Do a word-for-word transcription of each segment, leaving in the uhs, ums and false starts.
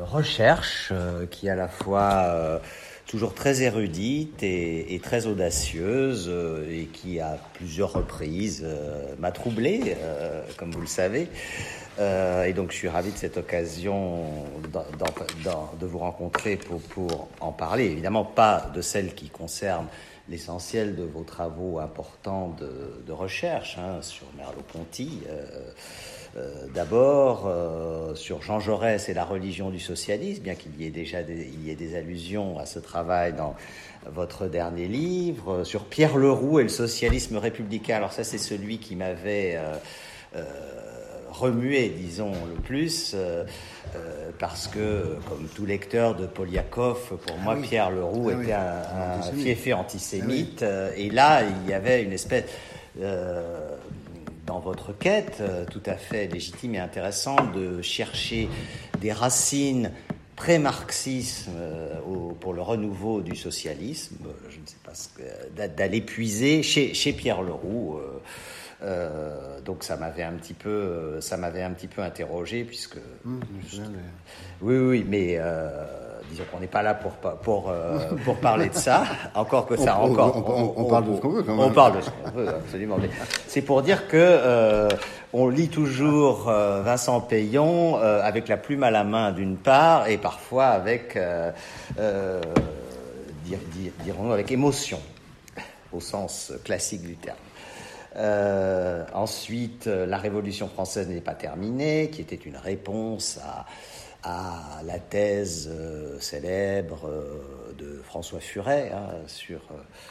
recherche euh, qui est à la fois euh, toujours très érudite et, et très audacieuse euh, et qui à plusieurs reprises euh, m'a troublé, euh, comme vous le savez. Euh, et donc je suis ravi de cette occasion d'en, d'en, d'en, de vous rencontrer pour, pour en parler. Évidemment pas de celle qui concerne l'essentiel de vos travaux importants de, de recherche hein, sur Merleau-Ponty. Euh, euh, d'abord, euh, sur Jean Jaurès et la religion du socialisme, bien qu'il y ait déjà des, il y ait des allusions à ce travail dans votre dernier livre, sur Pierre Leroux et le socialisme républicain. Alors ça, c'est celui qui m'avait euh, euh, remué, disons, le plus, euh, euh, parce que, comme tout lecteur de Poliakov, pour moi, ah oui. Pierre Leroux ah était oui. un, un fiefé antisémite. Ah oui. Et là, il y avait une espèce... Euh, dans votre quête, euh, tout à fait légitime et intéressante, de chercher des racines pré-marxisme euh, au, pour le renouveau du socialisme, je ne sais pas ce que, d'aller puiser chez, chez Pierre Leroux. Euh, euh, donc ça m'avait un petit peu, ça m'avait un petit peu interrogé puisque. Mmh, je je... Oui, oui, mais. Euh, Disons qu'on n'est pas là pour, pour, euh, pour parler de ça, encore que ça, on, encore. On, on, on, on parle de ce qu'on veut, quand même. On parle de ce qu'on veut, absolument. Mais c'est pour dire que euh, on lit toujours euh, Vincent Payon euh, avec la plume à la main d'une part, et parfois avec, euh, euh, dire, dire, dirons-nous, avec émotion, au sens classique du terme. Euh, ensuite, la Révolution française n'est pas terminée, qui était une réponse à à la thèse euh, célèbre euh, de François Furet hein, sur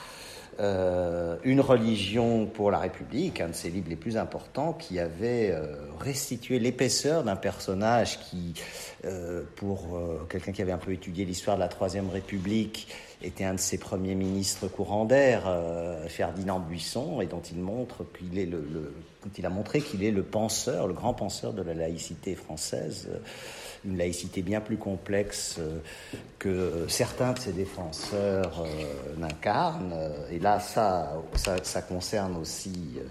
euh, une religion pour la République, un de ses livres les plus importants, qui avait euh, restitué l'épaisseur d'un personnage qui, euh, pour euh, quelqu'un qui avait un peu étudié l'histoire de la Troisième République, était un de ses premiers ministres courants d'air, euh, Ferdinand Buisson, et dont il montre qu'il est le, le, dont il a montré qu'il est le penseur, le grand penseur de la laïcité française. Une laïcité bien plus complexe euh, que euh, certains de ses défenseurs euh, n'incarnent. Et là, ça, ça, ça concerne aussi euh,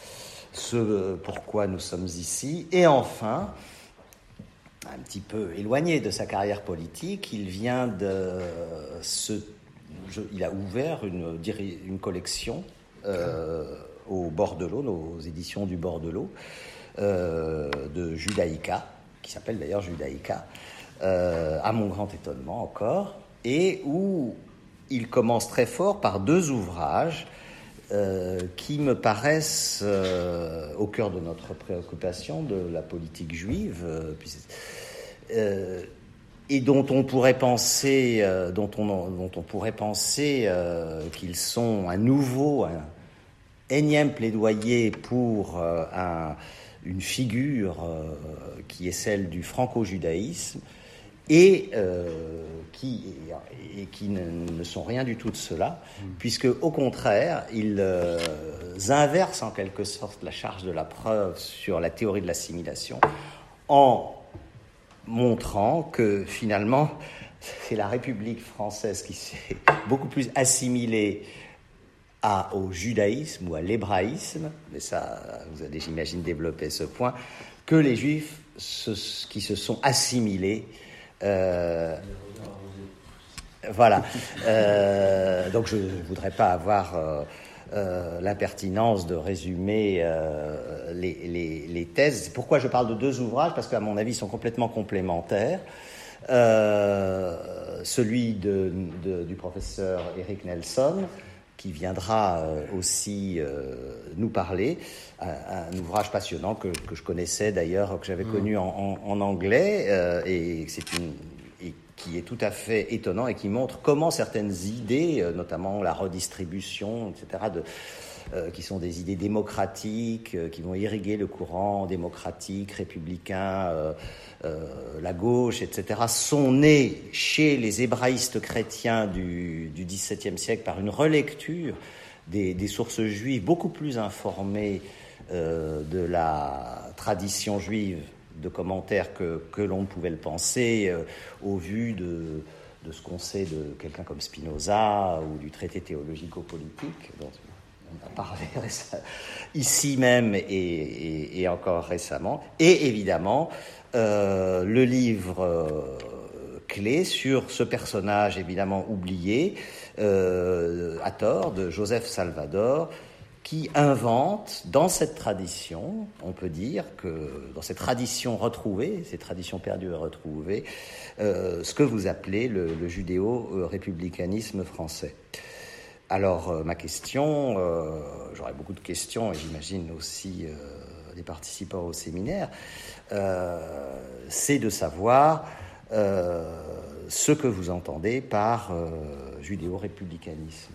ce pourquoi nous sommes ici. Et enfin, un petit peu éloigné de sa carrière politique, il vient de se... Je, il a ouvert une, une collection euh, au Bordelot, aux éditions du Bordelot, euh, de Judaïka, qui s'appelle d'ailleurs Judaïka, euh, à mon grand étonnement encore, et où il commence très fort par deux ouvrages euh, qui me paraissent euh, au cœur de notre préoccupation de la politique juive, euh, puis, euh, et dont on pourrait penser, euh, dont on, dont on pourrait penser euh, qu'ils sont un nouveau, un énième plaidoyer pour euh, un une figure euh, qui est celle du franco-judaïsme et euh, qui, et qui ne, ne sont rien du tout de cela, mmh. puisque au contraire, ils euh, inversent en quelque sorte la charge de la preuve sur la théorie de l'assimilation en montrant que finalement, c'est la République française qui s'est beaucoup plus assimilée À, au judaïsme ou à l'hébraïsme, mais ça, vous allez, j'imagine, développer ce point, que les Juifs se, qui se sont assimilés. Euh, voilà. Euh, donc, je ne voudrais pas avoir euh, euh, l'impertinence de résumer euh, les, les, les thèses. Pourquoi je parle de deux ouvrages ? Parce qu'à mon avis, ils sont complètement complémentaires. Euh, celui de, de, du professeur Eric Nelson, qui viendra aussi euh, nous parler, un, un ouvrage passionnant que, que je connaissais d'ailleurs, que j'avais mmh. connu en, en, en anglais, euh, et, c'est une, et qui est tout à fait étonnant et qui montre comment certaines idées, euh, notamment la redistribution, et cetera, de, euh, qui sont des idées démocratiques, euh, qui vont irriguer le courant démocratique, républicain, euh, euh, la gauche, et cetera, sont nées chez les hébraïstes chrétiens du, du XVIIe siècle par une relecture des, des sources juives beaucoup plus informées euh, de la tradition juive, de commentaires que, que l'on pouvait le penser euh, au vu de, de ce qu'on sait de quelqu'un comme Spinoza ou du traité théologico-politique dont on a parlé ici même et, et, et encore récemment, et évidemment euh, le livre euh, clé sur ce personnage évidemment oublié, euh, à tort, de Joseph Salvador, qui invente dans cette tradition, on peut dire que dans cette tradition retrouvée, ces traditions perdues et retrouvées, euh, ce que vous appelez le, le judéo-républicanisme français. Alors, euh, ma question, euh, j'aurais beaucoup de questions, et j'imagine aussi euh, des participants au séminaire, euh, c'est de savoir euh, ce que vous entendez par euh, judéo-républicanisme.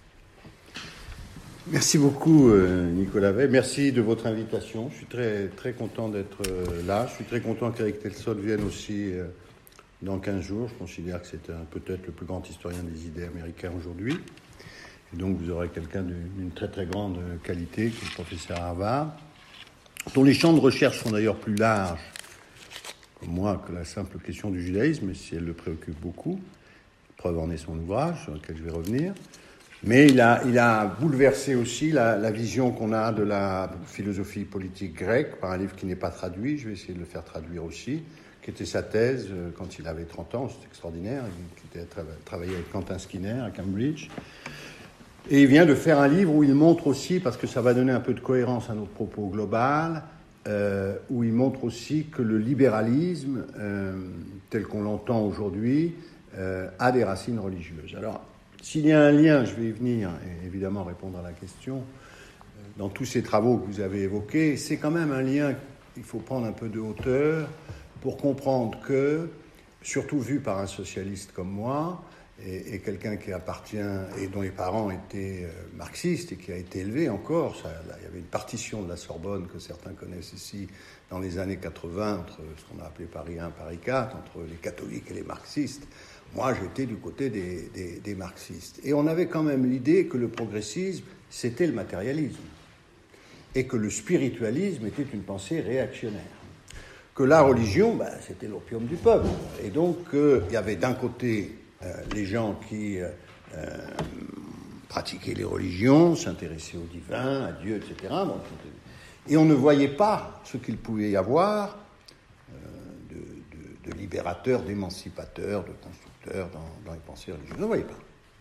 Merci beaucoup, euh, Nicolas Weil. Merci de votre invitation. Je suis très, très content d'être euh, là. Je suis très content qu'Éric Telsol vienne aussi euh, dans quinze jours. Je considère que c'est un, peut-être le plus grand historien des idées américains aujourd'hui. Et donc, vous aurez quelqu'un d'une, d'une très, très grande qualité, qui est le professeur Harvard, dont les champs de recherche sont d'ailleurs plus larges, comme moi, que la simple question du judaïsme, mais si elle le préoccupe beaucoup. Preuve en est son ouvrage, sur lequel je vais revenir. Mais il a, il a bouleversé aussi la, la vision qu'on a de la philosophie politique grecque par un livre qui n'est pas traduit, je vais essayer de le faire traduire aussi, qui était sa thèse euh, quand il avait trente ans, c'était extraordinaire, il était tra- travaillé avec Quentin Skinner à Cambridge. Et il vient de faire un livre où il montre aussi, parce que ça va donner un peu de cohérence à notre propos global, euh, où il montre aussi que le libéralisme, euh, tel qu'on l'entend aujourd'hui, euh, a des racines religieuses. Alors, s'il y a un lien, je vais y venir, et évidemment répondre à la question, dans tous ces travaux que vous avez évoqués, c'est quand même un lien qu'il faut prendre un peu de hauteur pour comprendre que, surtout vu par un socialiste comme moi, et, et quelqu'un qui appartient, et dont les parents étaient euh, marxistes, et qui a été élevé encore, ça, là, il y avait une partition de la Sorbonne que certains connaissent ici, dans les années quatre-vingts, entre ce qu'on a appelé Paris un, Paris quatre, entre les catholiques et les marxistes. Moi, j'étais du côté des, des, des marxistes. Et on avait quand même l'idée que le progressisme, c'était le matérialisme. Et que le spiritualisme était une pensée réactionnaire. Que la religion, ben, c'était l'opium du peuple. Et donc, euh, il y avait d'un côté euh, les gens qui euh, euh, pratiquaient les religions, s'intéressaient au divin, à Dieu, et cetera. Bon, et on ne voyait pas ce qu'il pouvait y avoir euh, de, de, de libérateurs, d'émancipateurs, de constructeurs, Dans, dans les pensées religieuses. Je ne voyais pas.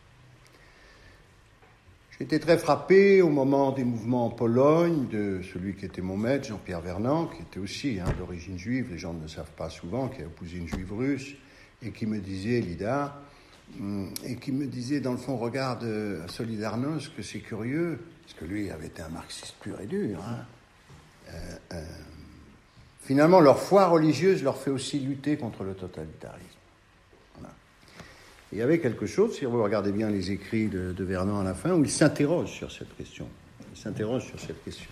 J'ai été très frappé au moment des mouvements en Pologne de celui qui était mon maître, Jean-Pierre Vernant, qui était aussi hein, d'origine juive, les gens ne le savent pas souvent, qui a épousé une juive russe, et qui me disait, Lida, et qui me disait, dans le fond, regarde à Solidarność, que c'est curieux, parce que lui avait été un marxiste pur et dur. Hein. Euh, euh, finalement, leur foi religieuse leur fait aussi lutter contre le totalitarisme. Il y avait quelque chose, si vous regardez bien les écrits de, de Vernant à la fin, où il s'interroge sur cette question. Il s'interroge sur cette question.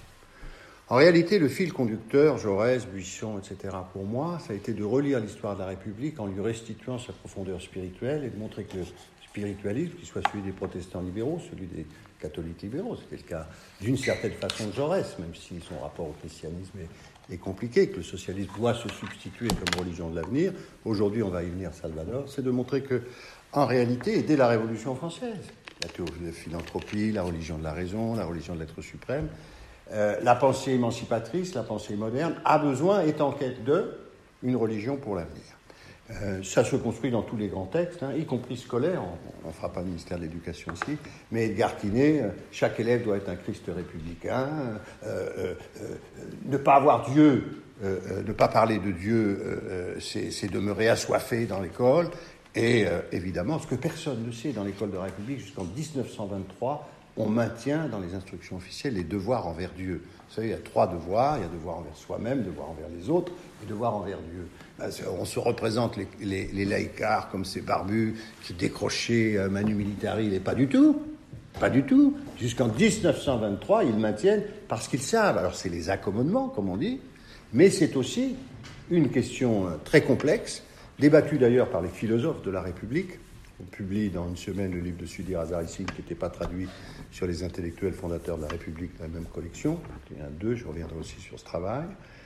En réalité, le fil conducteur, Jaurès, Buisson, et cetera, pour moi, ça a été de relire l'histoire de la République en lui restituant sa profondeur spirituelle et de montrer que le spiritualisme, qu'il soit celui des protestants libéraux, celui des catholiques libéraux, c'était le cas d'une certaine façon de Jaurès, même si son rapport au christianisme est, est compliqué, que le socialisme doit se substituer comme religion de l'avenir. Aujourd'hui, on va y venir, Salvador, c'est de montrer que en réalité, et dès la Révolution française, la théologie de la philanthropie, la religion de la raison, la religion de l'être suprême, euh, la pensée émancipatrice, la pensée moderne, a besoin, est en quête de, une religion pour l'avenir. Euh, ça se construit dans tous les grands textes, hein, y compris scolaires, on ne fera pas le ministère de l'Éducation ici, mais Edgar Quinet, euh, chaque élève doit être un Christ républicain, euh, euh, euh, ne pas avoir Dieu, euh, euh, ne pas parler de Dieu, euh, c'est, c'est demeurer assoiffé dans l'école. Et euh, évidemment, ce que personne ne sait dans l'école de la République, jusqu'en dix-neuf cent vingt-trois, on maintient dans les instructions officielles les devoirs envers Dieu. Vous savez, il y a trois devoirs, il y a devoir envers soi-même, devoir envers les autres, et devoir envers Dieu. On se représente les, les, les laïcards comme ces barbus qui décrochaient euh, Manu Militari, mais pas du tout. Pas du tout. Jusqu'en dix-neuf cent vingt-trois, ils maintiennent parce qu'ils savent. Alors c'est les accommodements, comme on dit, mais c'est aussi une question euh, très complexe, débattu d'ailleurs par les philosophes de la République. On publie dans une semaine le livre de Sudi Razarissine qui n'était pas traduit sur les intellectuels fondateurs de la République dans la même collection. Il y en a deux, je reviendrai aussi sur ce travail.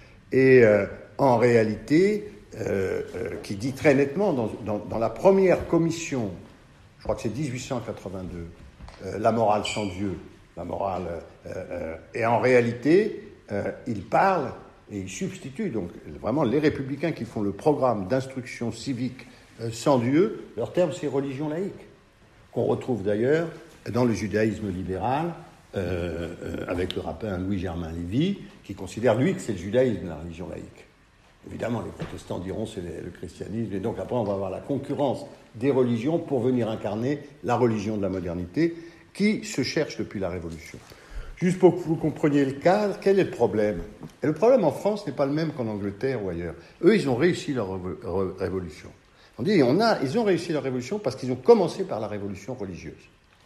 Et euh, en réalité, euh, euh, qui dit très nettement dans, dans, dans la première commission, je crois que c'est dix-huit cent quatre-vingt-deux, euh, la morale sans Dieu, la morale, euh, euh, et en réalité, euh, il parle et il substitue, donc vraiment les républicains qui font le programme d'instruction civique euh, sans Dieu. Leur terme, c'est religion laïque, qu'on retrouve d'ailleurs dans le judaïsme libéral, euh, euh, avec le rabbin Louis-Germain Lévy, qui considère, lui, que c'est le judaïsme, la religion laïque. Évidemment, les protestants diront c'est le christianisme, et donc après, on va avoir la concurrence des religions pour venir incarner la religion de la modernité, qui se cherche depuis la Révolution. Juste pour que vous compreniez le cadre, quel est le problème ? Et le problème en France n'est pas le même qu'en Angleterre ou ailleurs. Eux, ils ont réussi leur révolution. On dit, on a, ils ont réussi leur révolution parce qu'ils ont commencé par la révolution religieuse.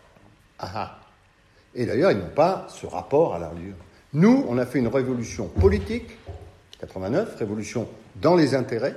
Ah ah. Et d'ailleurs, ils n'ont pas ce rapport à la religion. Nous, on a fait une révolution politique, quatre-vingt-neuf, révolution dans les intérêts,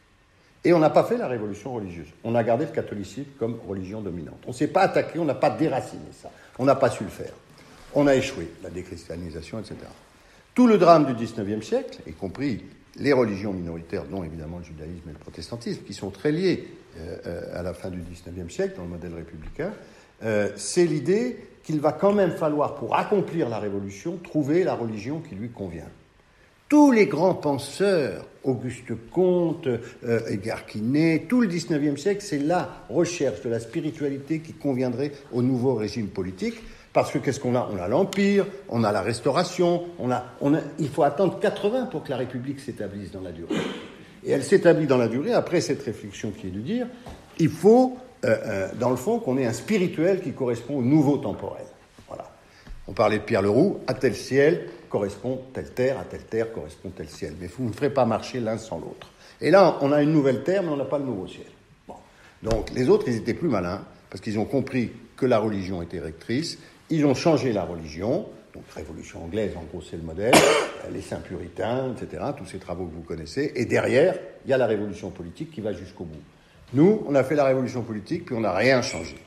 et on n'a pas fait la révolution religieuse. On a gardé le catholicisme comme religion dominante. On ne s'est pas attaqué, on n'a pas déraciné ça. On n'a pas su le faire. On a échoué, la déchristianisation, et cetera. Tout le drame du dix-neuvième siècle, y compris les religions minoritaires, dont évidemment le judaïsme et le protestantisme, qui sont très liés euh, à la fin du dix-neuvième siècle, dans le modèle républicain, euh, c'est l'idée qu'il va quand même falloir, pour accomplir la révolution, trouver la religion qui lui convient. Tous les grands penseurs, Auguste Comte, euh, Edgar Quinet, tout le dix-neuvième siècle, c'est la recherche de la spiritualité qui conviendrait au nouveau régime politique. Parce que qu'est-ce qu'on a ? On a l'Empire, on a la Restauration, on a, on a, il faut attendre quatre-vingts pour que la République s'établisse dans la durée. Et elle s'établit dans la durée, après cette réflexion qui est de dire, il faut, euh, euh, dans le fond, qu'on ait un spirituel qui correspond au nouveau temporel. Voilà. On parlait de Pierre Leroux, à tel ciel correspond telle terre, à telle terre correspond tel ciel. Mais vous ne ferez pas marcher l'un sans l'autre. Et là, on a une nouvelle terre, mais on n'a pas le nouveau ciel. Bon. Donc les autres, ils étaient plus malins, parce qu'ils ont compris que la religion était rectrice. Ils ont changé la religion, donc révolution anglaise, en gros c'est le modèle, les saints puritains, et cetera, tous ces travaux que vous connaissez, et derrière, il y a la révolution politique qui va jusqu'au bout. Nous, on a fait la révolution politique, puis on n'a rien changé.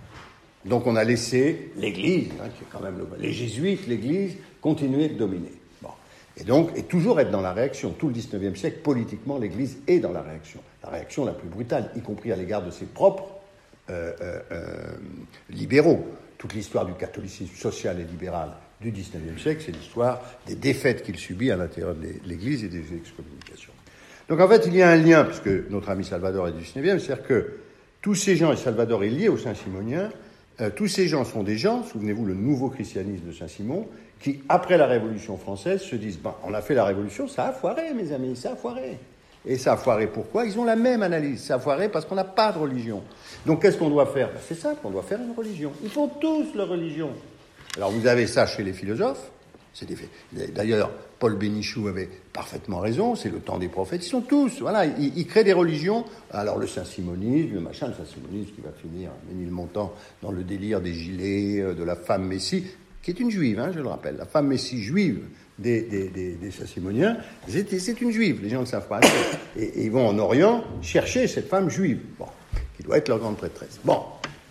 Donc on a laissé l'Église, hein, qui est quand même le... les jésuites, l'Église, continuer de dominer. Bon. Et donc, et toujours être dans la réaction. Tout le dix-neuvième siècle, politiquement, l'Église est dans la réaction. La réaction la plus brutale, y compris à l'égard de ses propres euh, euh, euh, libéraux. Toute l'histoire du catholicisme social et libéral du dix-neuvième siècle, c'est l'histoire des défaites qu'il subit à l'intérieur de l'Église et des excommunications. Donc en fait, il y a un lien, puisque notre ami Salvador est du dix-neuvième, c'est-à-dire que tous ces gens, et Salvador est lié aux Saint-Simoniens, euh, tous ces gens sont des gens, souvenez-vous, le nouveau christianisme de Saint-Simon, qui, après la Révolution française, se disent ben, « on a fait la Révolution, ça a foiré, mes amis, ça a foiré ». Et ça a foiré pourquoi ? Ils ont la même analyse. Ça a foiré parce qu'on n'a pas de religion. Donc qu'est-ce qu'on doit faire ? Ben, c'est simple, on doit faire une religion. Ils font tous leur religion. Alors vous avez ça chez les philosophes. C'est des... D'ailleurs, Paul Bénichou avait parfaitement raison, c'est le temps des prophètes. Ils sont tous, voilà, ils, ils créent des religions. Alors le saint-simonisme, le machin, le saint-simonisme qui va finir, Ménilmontant, dans le délire des gilets, de la femme messie, qui est une juive, hein, je le rappelle, la femme messie juive des, des, des, des Saint-Simoniens, c'est, c'est une juive, les gens ne savent pas. Et, et ils vont en Orient chercher cette femme juive, bon, qui doit être leur grande prêtresse. Bon,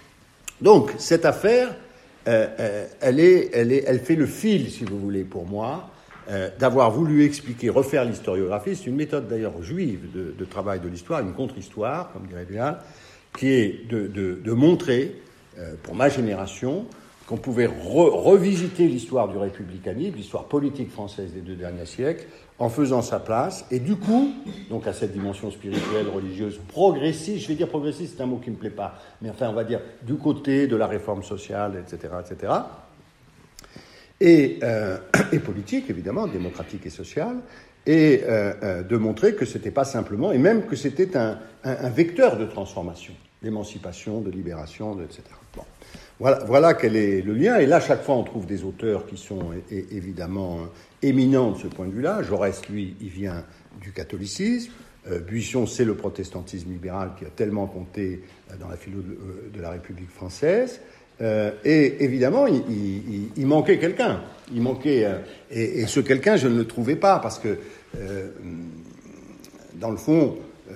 donc cette affaire, euh, euh, elle, est, elle, est, elle fait le fil, si vous voulez, pour moi, euh, d'avoir voulu expliquer, refaire l'historiographie. C'est une méthode d'ailleurs juive de, de travail de l'histoire, une contre-histoire, comme dirait bien, qui est de, de, de montrer, euh, pour ma génération, qu'on pouvait re- revisiter l'histoire du républicanisme, l'histoire politique française des deux derniers siècles, en faisant sa place, et du coup, donc à cette dimension spirituelle, religieuse, progressiste, je vais dire progressiste, c'est un mot qui ne me plaît pas, mais enfin, on va dire du côté de la réforme sociale, et cetera, et cetera, et, euh, et politique, évidemment, démocratique et sociale, et euh, euh, de montrer que c'était pas simplement, et même que c'était un, un, un vecteur de transformation, d'émancipation, de libération, de, et cetera. Bon. Voilà, voilà quel est le lien. Et là, chaque fois, on trouve des auteurs qui sont é- évidemment éminents de ce point de vue-là. Jaurès, lui, il vient du catholicisme. Euh, Buisson, c'est le protestantisme libéral qui a tellement compté dans la philo de, de la République française. Euh, et évidemment, il, il, il manquait quelqu'un. Il manquait, euh, et, et ce quelqu'un, je ne le trouvais pas, parce que, euh, dans le fond, euh,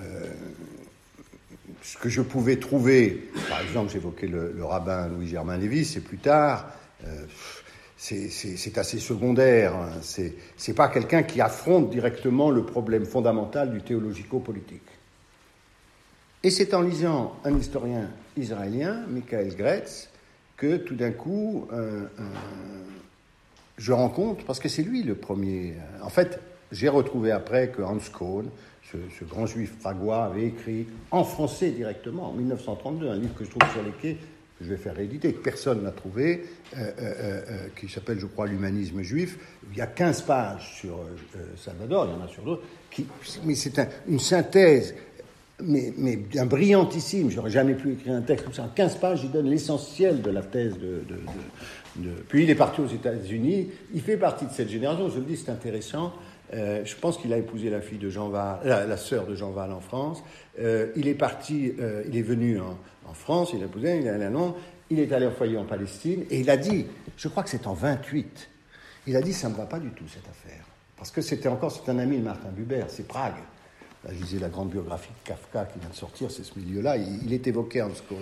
ce que je pouvais trouver, par exemple, j'évoquais le, le rabbin Louis-Germain Lévy, c'est plus tard, euh, c'est, c'est, c'est assez secondaire. Hein, c'est, c'est pas quelqu'un qui affronte directement le problème fondamental du théologico-politique. Et c'est en lisant un historien israélien, Michael Gretz, que tout d'un coup, euh, euh, je rencontre, parce que c'est lui le premier. En fait, j'ai retrouvé après que Hans Kohn, ce, ce grand juif pragois, avait écrit en français directement, en mille neuf cent trente-deux, un livre que je trouve sur les quais, que je vais faire rééditer, que personne n'a trouvé, euh, euh, euh, qui s'appelle, je crois, L'humanisme juif. Il y a quinze pages sur euh, Salvador, il y en a sur d'autres, qui, mais c'est un, une synthèse, mais, mais d'un brillantissime. J'aurais jamais pu écrire un texte comme ça. En quinze pages, il donne l'essentiel de la thèse de... de, de, de... Puis il est parti aux États-Unis. Il fait partie de cette génération, je le dis, c'est intéressant. Euh, je pense qu'il a épousé la fille de Jean Val, la, la sœur de Jean Val en France. Euh, il est parti, euh, il est venu en, en France, il a épousé, il est allé à Londres, il est allé au foyer en Palestine, et il a dit, je crois que c'est en vingt-huit, il a dit, ça ne me va pas du tout cette affaire. Parce que c'était encore, c'est un ami de Martin Buber, c'est Prague. Là, je lisais la grande biographie de Kafka qui vient de sortir, c'est ce milieu-là, il, il est évoqué Hans Kohn.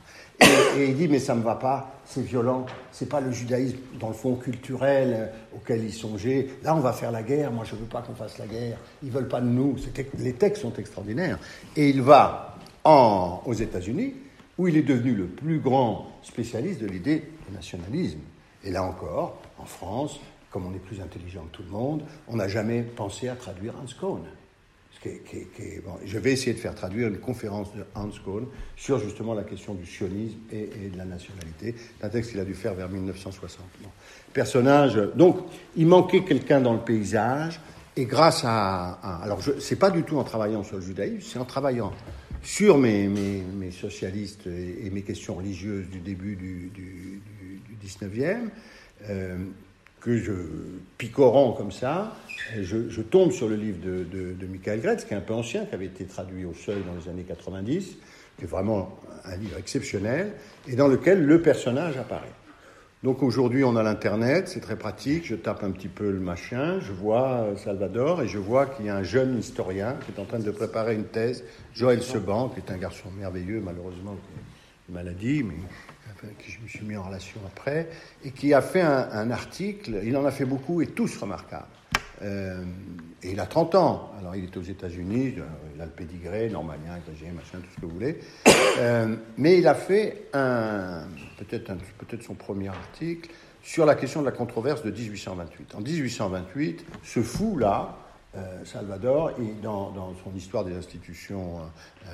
Et, et il dit, mais ça ne me va pas, c'est violent, c'est pas le judaïsme, dans le fond, culturel euh, auquel il songeait. Là, on va faire la guerre, moi je ne veux pas qu'on fasse la guerre, ils ne veulent pas de nous. C'était, les textes sont extraordinaires. Et il va en, aux États-Unis, où il est devenu le plus grand spécialiste de l'idée du nationalisme. Et là encore, en France, comme on est plus intelligent que tout le monde, on n'a jamais pensé à traduire Hans Kohn. Qui est, qui est, qui est, bon, je vais essayer de faire traduire une conférence de Hans Kohn sur justement la question du sionisme et, et de la nationalité. C'est un texte qu'il a dû faire vers mille neuf cent soixante. Bon. Personnage, donc il manquait quelqu'un dans le paysage, et grâce à... à alors ce n'est pas du tout en travaillant sur le judaïsme, c'est en travaillant sur mes, mes, mes socialistes et, et mes questions religieuses du début du, du, du, du dix-neuvième, euh, que je, picorant comme ça, je, je tombe sur le livre de, de, de Michael Gretz, qui est un peu ancien, qui avait été traduit au Seuil dans les années quatre-vingt-dix, qui est vraiment un livre exceptionnel, et dans lequel le personnage apparaît. Donc aujourd'hui, on a l'Internet, c'est très pratique, je tape un petit peu le machin, je vois Salvador, et je vois qu'il y a un jeune historien qui est en train de préparer une thèse, Joël Seban, qui est un garçon merveilleux, malheureusement, qui a une maladie, mais... que je me suis mis en relation après, et qui a fait un, un article, il en a fait beaucoup, et tous remarquables. Euh, et il a trente ans, alors il est aux États-Unis, il a le pédigré, normalien, agrégé, machin, tout ce que vous voulez, euh, mais il a fait un, peut-être, un, peut-être son premier article sur la question de la controverse de dix-huit cent vingt-huit. En dix-huit cent vingt-huit, ce fou-là, Euh, Salvador, et dans, dans son histoire des institutions euh,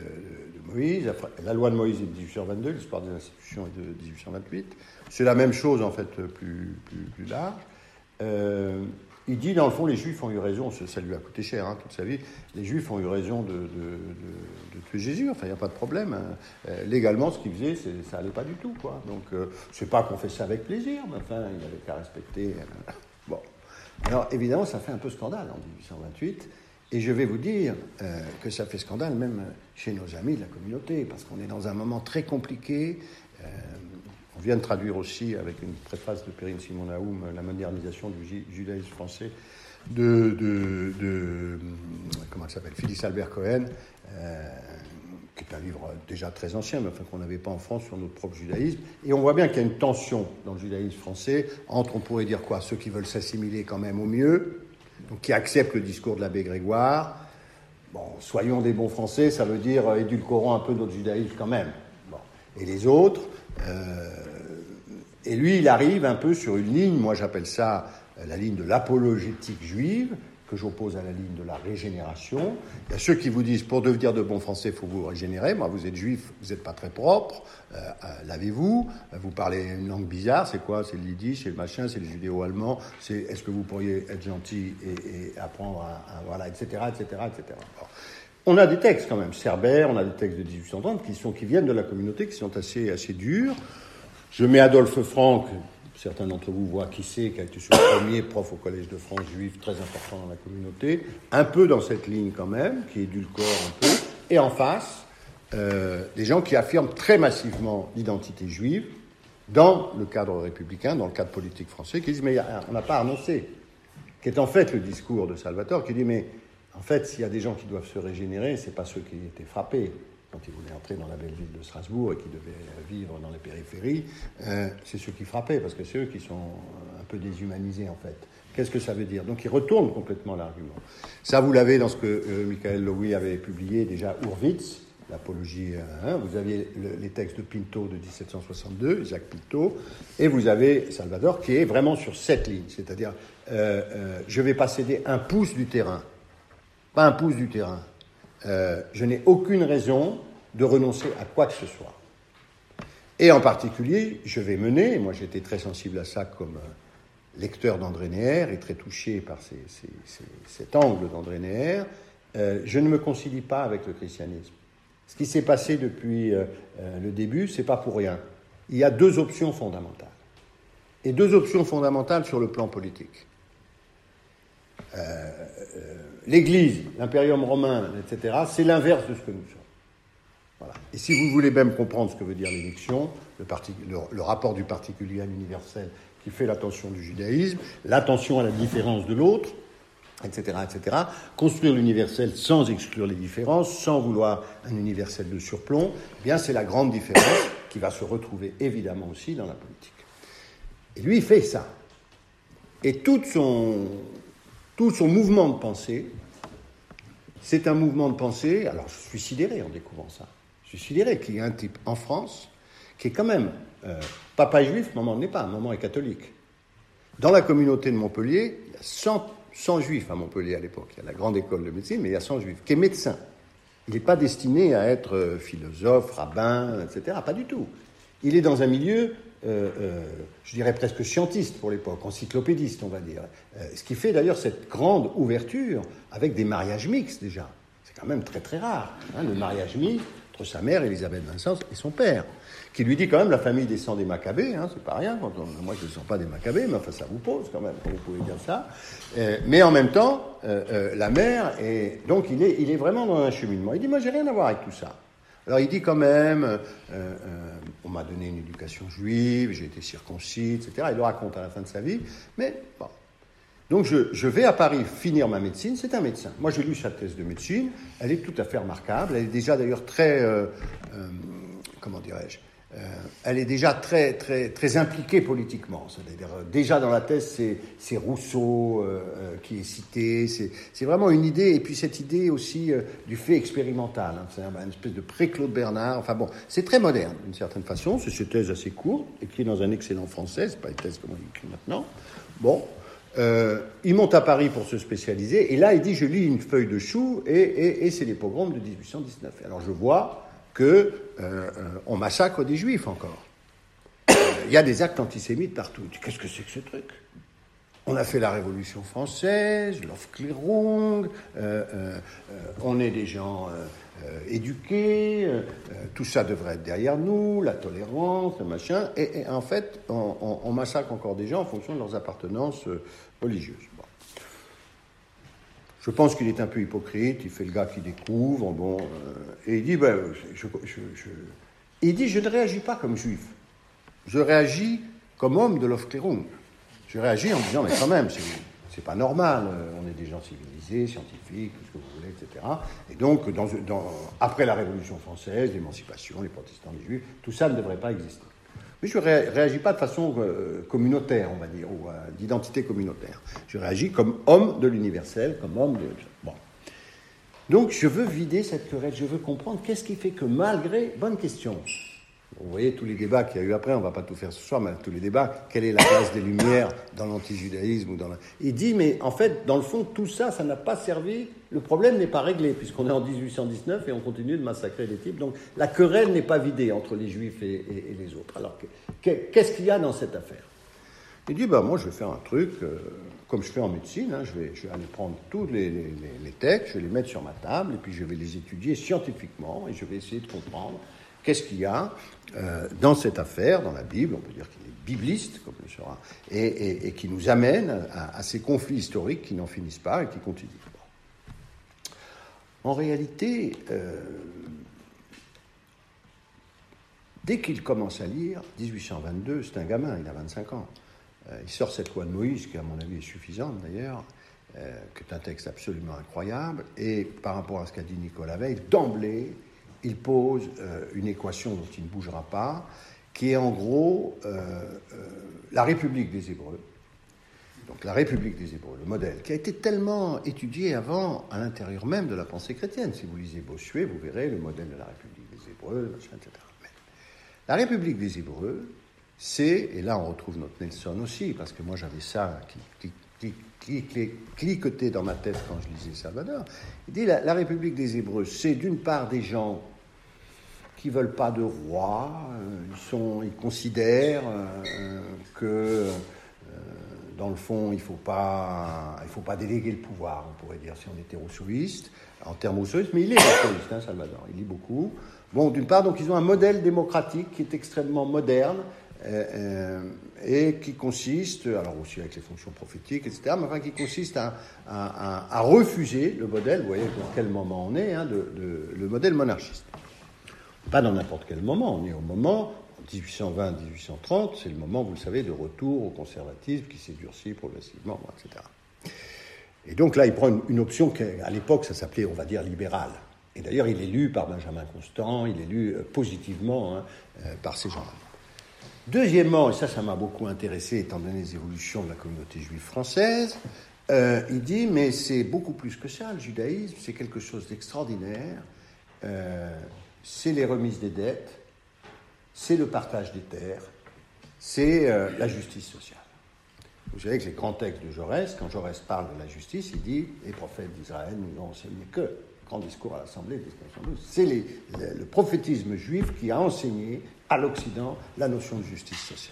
de, de Moïse, la loi de Moïse est de dix-huit cent vingt-deux, l'histoire des institutions est de dix-huit cent vingt-huit, c'est la même chose en fait plus, plus, plus large. Euh, il dit dans le fond les Juifs ont eu raison, ça lui a coûté cher hein, toute sa vie, les Juifs ont eu raison de, de, de, de tuer Jésus, enfin il n'y a pas de problème, hein. euh, légalement ce qu'ils faisaient c'est, ça allait pas du tout quoi, donc euh, c'est pas qu'on fait ça avec plaisir, mais enfin il avait qu'à respecter, euh, bon. Alors, évidemment, ça fait un peu scandale en dix-huit cent vingt-huit, et je vais vous dire euh, que ça fait scandale même chez nos amis de la communauté, parce qu'on est dans un moment très compliqué. Euh, on vient de traduire aussi, avec une préface de Perrine Simon-Naoum, la modernisation du ju- judaïsme français de, de, de comment il s'appelle, Phyllis Albert Cohen, euh, qui est un livre déjà très ancien, mais enfin qu'on n'avait pas en France sur notre propre judaïsme. Et on voit bien qu'il y a une tension dans le judaïsme français entre, on pourrait dire quoi, ceux qui veulent s'assimiler quand même au mieux, donc qui acceptent le discours de l'abbé Grégoire. Bon, soyons des bons Français, ça veut dire euh, édulcorons un peu notre judaïsme quand même. Bon. Et les autres, euh, et lui, il arrive un peu sur une ligne, moi j'appelle ça euh, la ligne de l'apologétique juive, que j'oppose à la ligne de la régénération. Il y a ceux qui vous disent, pour devenir de bons Français, il faut vous régénérer. Moi, vous êtes juif, vous n'êtes pas très propre, euh, euh, lavez-vous, vous parlez une langue bizarre, c'est quoi? C'est le yiddish, c'est le machin, c'est le judéo-allemand, c'est est-ce que vous pourriez être gentil et, et apprendre à, à... Voilà, et cetera, et cetera, et cetera. Bon. On a des textes quand même, Cerbère, on a des textes de dix-huit cent trente qui, sont, qui viennent de la communauté, qui sont assez, assez durs. Je mets Adolphe Franck. Certains d'entre vous voient qui c'est, qui a été le premier prof au Collège de France juif, très important dans la communauté, un peu dans cette ligne quand même, qui édulcore un peu, et en face, euh, des gens qui affirment très massivement l'identité juive dans le cadre républicain, dans le cadre politique français, qui disent, mais on n'a pas annoncé, qui est en fait le discours de Salvatore, qui dit, mais en fait, s'il y a des gens qui doivent se régénérer, ce n'est pas ceux qui étaient frappés quand ils voulaient entrer dans la belle ville de Strasbourg et qui devaient vivre dans les périphéries, euh, c'est ceux qui frappaient, parce que c'est eux qui sont un peu déshumanisés, en fait. Qu'est-ce que ça veut dire? Donc, ils retournent complètement l'argument. Ça, vous l'avez dans ce que euh, Michael Lowy avait publié, déjà, Hurwitz, l'apologie, hein, vous aviez le, les textes de Pinto de dix-sept cent soixante-deux, Jacques Pinto, et vous avez Salvador qui est vraiment sur cette ligne, c'est-à-dire euh, euh, je ne vais pas céder un pouce du terrain, pas un pouce du terrain. Euh, je n'ai aucune raison de renoncer à quoi que ce soit. Et en particulier, je vais mener, moi j'étais très sensible à ça comme lecteur d'André Neher et très touché par ces, ces, ces, cet angle d'André Neher, euh, je ne me concilie pas avec le christianisme. Ce qui s'est passé depuis euh, le début, c'est pas pour rien. Il y a deux options fondamentales. Et deux options fondamentales sur le plan politique. Euh, euh, L'Église, l'impérium romain, et cetera, c'est l'inverse de ce que nous sommes. Voilà. Et si vous voulez même comprendre ce que veut dire l'élection, le, parti, le, le rapport du particulier à l'universel qui fait l'attention du judaïsme, l'attention à la différence de l'autre, et cetera, et cetera, construire l'universel sans exclure les différences, sans vouloir un universel de surplomb, eh bien c'est la grande différence qui va se retrouver évidemment aussi dans la politique. Et lui, il fait ça. Et tout son, tout son mouvement de pensée, c'est un mouvement de pensée, alors je suis sidéré en découvrant ça, je suis sidéré qu'il y ait un type en France qui est quand même, euh, papa est juif, maman ne l'est pas, maman est catholique. Dans la communauté de Montpellier, il y a cent, cent juifs à Montpellier à l'époque, il y a la grande école de médecine, mais il y a cent juifs, qui est médecin. Il n'est pas destiné à être philosophe, rabbin, et cetera, pas du tout. Il est dans un milieu, euh, euh, je dirais presque scientiste pour l'époque, encyclopédiste on va dire, euh, ce qui fait d'ailleurs cette grande ouverture avec des mariages mixtes déjà. C'est quand même très très rare, hein, le mariage mixte entre sa mère, Élisabeth Vincent, et son père, qui lui dit quand même la famille descend des Maccabées, hein, c'est pas rien, quand on, moi je ne descends pas des Maccabées, mais enfin ça vous pose quand même, quand vous pouvez dire ça. Euh, mais en même temps, euh, euh, la mère, est, donc il est, il est vraiment dans un cheminement. Il dit, moi j'ai rien à voir avec tout ça. Alors il dit quand même, euh, euh, on m'a donné une éducation juive, j'ai été circoncis, et cetera. Il le raconte à la fin de sa vie, mais bon. Donc je, je vais à Paris finir ma médecine, c'est un médecin. Moi j'ai lu sa thèse de médecine, elle est tout à fait remarquable, elle est déjà d'ailleurs très, euh, euh, comment dirais-je, euh, elle est déjà très, très, très impliquée politiquement. C'est-à-dire, euh, déjà dans la thèse, c'est, c'est Rousseau euh, euh, qui est cité, c'est, c'est vraiment une idée, et puis cette idée aussi euh, du fait expérimental, hein, c'est une espèce de pré-Claude Bernard, enfin bon, c'est très moderne d'une certaine façon, c'est une thèse assez courte, écrite dans un excellent français, c'est pas une thèse comme on écrit maintenant, bon. Euh, il monte à Paris pour se spécialiser, et là il dit je lis une feuille de chou et, et, et c'est les pogroms de dix-huit cent dix-neuf. Alors je vois que euh, euh, on massacre des juifs encore. Il euh, y a des actes antisémites partout. Qu'est-ce que c'est que ce truc ? On a fait la Révolution française, l'Aufklärung, euh, euh, euh, on est des gens euh, euh, éduqués, euh, tout ça devrait être derrière nous, la tolérance, le machin, et, et en fait, on, on, on massacre encore des gens en fonction de leurs appartenances euh, religieuses. Bon. Je pense qu'il est un peu hypocrite, il fait le gars qui découvre, bon, euh, et il dit, ben, je, je, je, il dit, je ne réagis pas comme juif, je réagis comme homme de l'Aufklärung. Je réagis en disant, mais quand même, c'est, c'est pas normal, on est des gens civilisés, scientifiques, tout ce que vous voulez, et cetera. Et donc, dans, dans, après la Révolution française, l'émancipation, les protestants, les juifs, tout ça ne devrait pas exister. Mais je ne ré, réagis pas de façon euh, communautaire, on va dire, ou euh, d'identité communautaire. Je réagis comme homme de l'universel, comme homme de... Bon. Donc, je veux vider cette querelle, je veux comprendre qu'est-ce qui fait que malgré... Bonne question. Vous voyez tous les débats qu'il y a eu après, on ne va pas tout faire ce soir, mais tous les débats, quelle est la place des Lumières dans l'antijudaïsme ou dans la... Il dit, mais en fait, dans le fond, tout ça, ça n'a pas servi, le problème n'est pas réglé, puisqu'on est en dix-huit cent dix-neuf et on continue de massacrer les types, donc la querelle n'est pas vidée entre les Juifs et, et, et les autres. Alors, que, qu'est-ce qu'il y a dans cette affaire ? Il dit, bah, moi, je vais faire un truc, euh, comme je fais en médecine, hein, je, vais, je vais aller prendre tous les, les, les textes, je vais les mettre sur ma table, et puis je vais les étudier scientifiquement, et je vais essayer de comprendre qu'est-ce qu'il y a euh, dans cette affaire, dans la Bible, on peut dire qu'il est bibliste, comme le sera, et, et, et qui nous amène à, à ces conflits historiques qui n'en finissent pas et qui continuent. Bon. En réalité, euh, dès qu'il commence à lire, dix-huit cent vingt-deux, c'est un gamin, il a vingt-cinq ans, euh, il sort cette loi de Moïse, qui à mon avis est suffisante d'ailleurs, euh, qui est un texte absolument incroyable, et par rapport à ce qu'a dit Nicolas Veil, d'emblée, il pose euh, une équation dont il ne bougera pas, qui est en gros euh, euh, la République des Hébreux donc la République des Hébreux, le modèle, qui a été tellement étudié avant à l'intérieur même de la pensée chrétienne. Si vous lisez Bossuet, vous verrez le modèle de la République des Hébreux, machin, et cetera. Mais la République des Hébreux, c'est, et là on retrouve notre Nelson aussi, parce que moi j'avais ça qui, qui, qui, qui cliquetait dans ma tête quand je lisais Salvador. Il dit la, la République des Hébreux, c'est d'une part des gens qui ne veulent pas de roi, euh, ils, sont, ils considèrent euh, que, euh, dans le fond, il ne faut pas, il faut pas déléguer le pouvoir, on pourrait dire, si on était rousseauiste, en termes rousseauistes, mais il est rousseauiste, hein, Salvador, il lit beaucoup. Bon, d'une part, donc ils ont un modèle démocratique qui est extrêmement moderne, euh, euh, et qui consiste, alors aussi avec les fonctions prophétiques, et cetera, mais enfin qui consiste à, à, à, à refuser le modèle, vous voyez dans quel moment on est, hein, de, de, le modèle monarchiste. Pas dans n'importe quel moment, on est au moment, en dix-huit cent vingt à dix-huit cent trente, c'est le moment, vous le savez, de retour au conservatisme qui s'est durci progressivement, et cetera. Et donc là, il prend une, une option qu'à l'époque, ça s'appelait, on va dire, libérale. Et d'ailleurs, il est lu par Benjamin Constant, il est lu euh, positivement hein, euh, par ces gens-là. Deuxièmement, et ça, ça m'a beaucoup intéressé, étant donné les évolutions de la communauté juive française, euh, il dit, mais c'est beaucoup plus que ça, le judaïsme, c'est quelque chose d'extraordinaire, euh, c'est les remises des dettes, c'est le partage des terres, c'est euh, la justice sociale. Vous savez que les grands textes de Jaurès, quand Jaurès parle de la justice, il dit « Les prophètes d'Israël nous ont enseigné que ». Grand discours à l'Assemblée de mille neuf cent douze. C'est les, le, le prophétisme juif qui a enseigné à l'Occident la notion de justice sociale.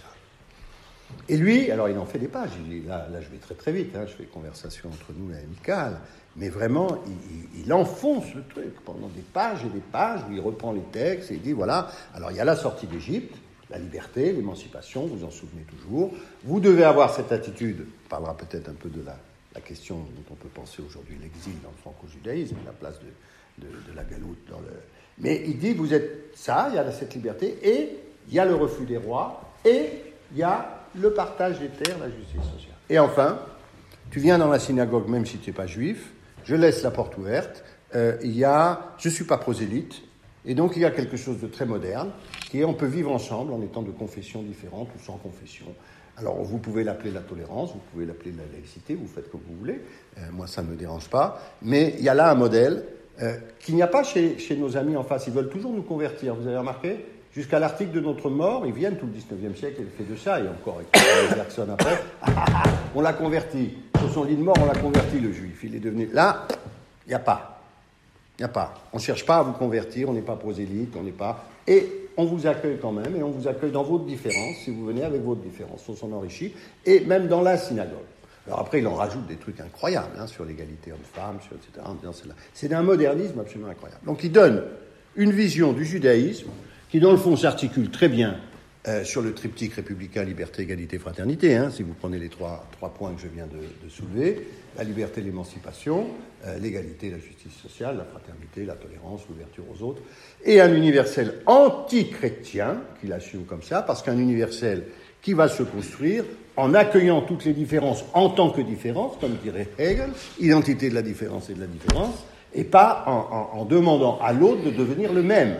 Et lui, alors il en fait des pages, il, là, là je vais très très vite, hein, je fais une conversation entre nous et amicale, mais vraiment il, il, il enfonce le truc pendant des pages et des pages où il reprend les textes et il dit voilà, alors il y a la sortie d'Égypte, la liberté, l'émancipation, vous en souvenez toujours, vous devez avoir cette attitude, on parlera peut-être un peu de la la question dont on peut penser aujourd'hui l'exil dans le franco-judaïsme, la place de, de, de la galoute dans le... Mais il dit, vous êtes ça, il y a cette liberté, et il y a le refus des rois, et il y a le partage des terres, la justice sociale. Et enfin, tu viens dans la synagogue, même si tu n'es pas juif, je laisse la porte ouverte, euh, il y a, je ne suis pas prosélyte, et donc il y a quelque chose de très moderne, qui est, on peut vivre ensemble en étant de confessions différentes ou sans confession. Alors, vous pouvez l'appeler la tolérance, vous pouvez l'appeler la laïcité, vous faites comme vous voulez. Euh, moi, ça ne me dérange pas. Mais il y a là un modèle euh, qu'il n'y a pas chez, chez nos amis en face. Ils veulent toujours nous convertir. Vous avez remarqué ? Jusqu'à l'article de notre mort, ils viennent tout le dix-neuvième siècle, il fait de ça, et encore avec Jackson après. On l'a converti. Sur son lit de mort, on l'a converti, le juif. Il est devenu... Là, il n'y a pas. Il n'y a pas. On ne cherche pas à vous convertir, on n'est pas prosélyte, on n'est pas... Et on vous accueille quand même, et on vous accueille dans votre différence, si vous venez avec votre différence, on s'en enrichit, et même dans la synagogue. Alors après, il en rajoute des trucs incroyables, hein, sur l'égalité homme-femme, sur, et cetera. En disant, c'est, là. c'est d'un modernisme absolument incroyable. Donc il donne une vision du judaïsme, qui dans le fond s'articule très bien euh, sur le triptyque républicain, liberté, égalité, fraternité, hein, si vous prenez les trois, trois points que je viens de, de soulever, la liberté, l'émancipation, euh, l'égalité, la justice sociale, la fraternité, la tolérance, l'ouverture aux autres, et un universel anti-chrétien, qu'il assume comme ça, parce qu'un universel qui va se construire en accueillant toutes les différences en tant que différences, comme dirait Hegel, identité de la différence et de la différence, et pas en, en, en demandant à l'autre de devenir le même.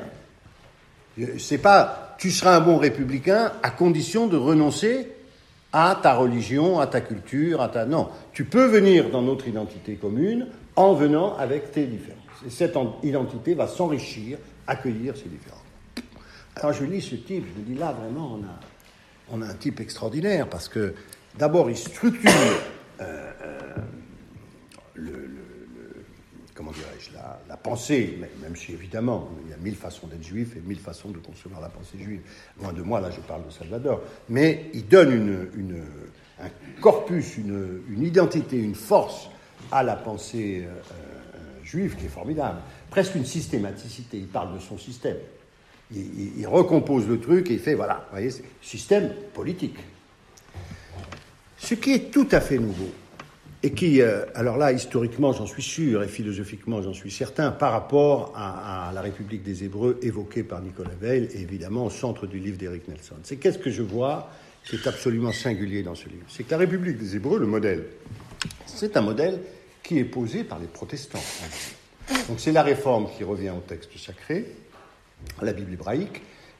C'est pas « tu seras un bon républicain à condition de renoncer à ta religion, à ta culture, à ta... » Non, tu peux venir dans notre identité commune en venant avec tes différences. Et cette identité va s'enrichir, accueillir ces différences. Alors je lis ce type, je me dis là vraiment on a, on a un type extraordinaire parce que d'abord il structure euh, euh, le, le, le, comment dirais-je, la, la pensée, même si évidemment il y a mille façons d'être juif et mille façons de concevoir la pensée juive. Loin de moi, là je parle de Salvador. Mais il donne une, une, un corpus, une, une identité, une force à la pensée euh, euh, juive qui est formidable. Presque une systématicité, il parle de son système. Il, il, il recompose le truc et il fait, voilà, vous voyez, c'est système politique. Ce qui est tout à fait nouveau, et qui, euh, alors là, historiquement, j'en suis sûr, et philosophiquement, j'en suis certain, par rapport à, à la République des Hébreux évoquée par Nicolas Weil, et évidemment au centre du livre d'Éric Nelson. C'est qu'est-ce que je vois qui est absolument singulier dans ce livre. C'est que la République des Hébreux, le modèle, c'est un modèle qui est posé par les protestants. Donc c'est la réforme qui revient au texte sacré, à la Bible hébraïque,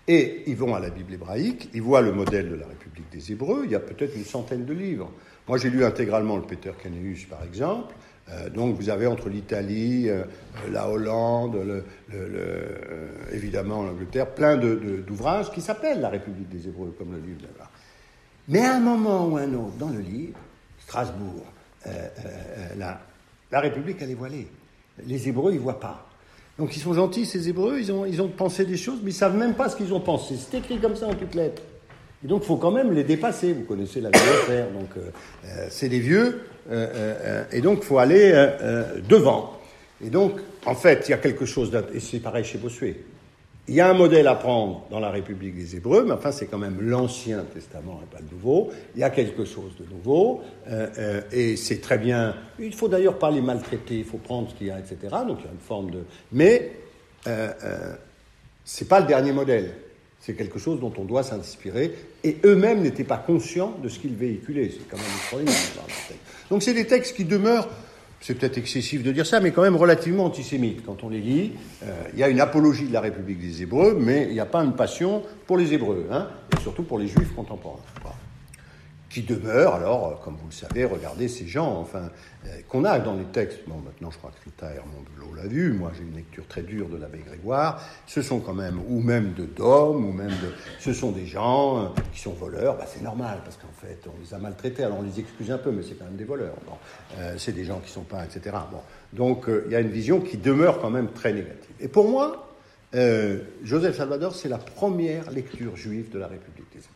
Et ils vont à la Bible hébraïque, ils voient le modèle de la République des Hébreux, il y a peut-être une centaine de livres. Moi, j'ai lu intégralement le Peter Canneus, par exemple. Euh, donc, vous avez entre l'Italie, euh, la Hollande, le, le, le, euh, évidemment l'Angleterre, plein de, de, d'ouvrages qui s'appellent la République des Hébreux, comme le livre là-bas. Mais à un moment ou un autre, dans le livre, Strasbourg, euh, euh, la, la République, elle est voilée. Les Hébreux, ils ne voient pas. Donc, ils sont gentils, ces Hébreux, ils ont, ils ont pensé des choses, mais ils ne savent même pas ce qu'ils ont pensé. C'est écrit comme ça en toutes lettres. Et donc, il faut quand même les dépasser. Vous connaissez la V F R, donc euh, euh, c'est des vieux, euh, euh, et donc il faut aller euh, euh, devant. Et donc, en fait, il y a quelque chose, et c'est pareil chez Bossuet. Il y a un modèle à prendre dans la République des Hébreux, mais enfin, c'est quand même l'Ancien Testament et pas le Nouveau. Il y a quelque chose de nouveau, euh, euh, et c'est très bien. Il faut d'ailleurs pas les maltraiter, il faut prendre ce qu'il y a, et cetera. Donc, il y a une forme de... Mais euh, euh, c'est pas le dernier modèle. C'est quelque chose dont on doit s'inspirer, et eux-mêmes n'étaient pas conscients de ce qu'ils véhiculaient. C'est quand même extraordinaire. Donc c'est des textes qui demeurent, c'est peut-être excessif de dire ça, mais quand même relativement antisémites. Quand on les lit, euh, il y a une apologie de la République des Hébreux, mais il n'y a pas une passion pour les Hébreux, hein, et surtout pour les Juifs contemporains. Voilà. Qui demeurent, alors, comme vous le savez, regardez ces gens, enfin, euh, qu'on a dans les textes. Bon, maintenant, je crois que Rita Hermond-Belot l'a vu. Moi, j'ai une lecture très dure de l'abbé Grégoire. Ce sont quand même, ou même de Dôme, ou même de... Ce sont des gens euh, qui sont voleurs. Bah, c'est normal, parce qu'en fait, on les a maltraités. Alors, on les excuse un peu, mais c'est quand même des voleurs. Bon, euh, c'est des gens qui ne sont pas, et cetera. Bon. Donc, il euh, y a une vision qui demeure quand même très négative. Et pour moi, euh, Joseph Salvador, c'est la première lecture juive de la République des Hébreux.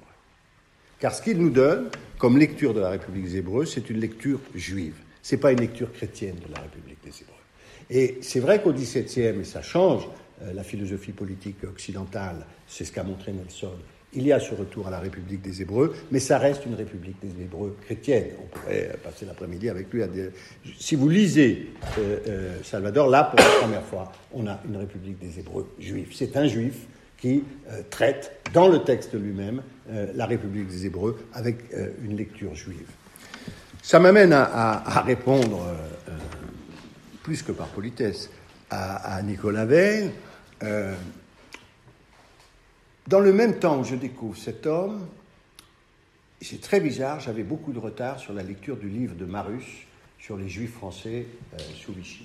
Car ce qu'il nous donne, comme lecture de la République des Hébreux, c'est une lecture juive. Ce n'est pas une lecture chrétienne de la République des Hébreux. Et c'est vrai qu'au dix-septième, et ça change euh, la philosophie politique occidentale, c'est ce qu'a montré Nelson, il y a ce retour à la République des Hébreux, mais ça reste une République des Hébreux chrétienne. On pourrait passer l'après-midi avec lui à dire... Si vous lisez euh, euh, Salvador, là, pour la première fois, on a une République des Hébreux juifs. C'est un juif qui euh, traite, dans le texte lui-même, euh, la République des Hébreux avec euh, une lecture juive. Ça m'amène à, à, à répondre, euh, euh, plus que par politesse, à, à Nicolas Weil. Euh, dans le même temps où je découvre cet homme, c'est très bizarre, j'avais beaucoup de retard sur la lecture du livre de Marus sur les Juifs français euh, sous Vichy.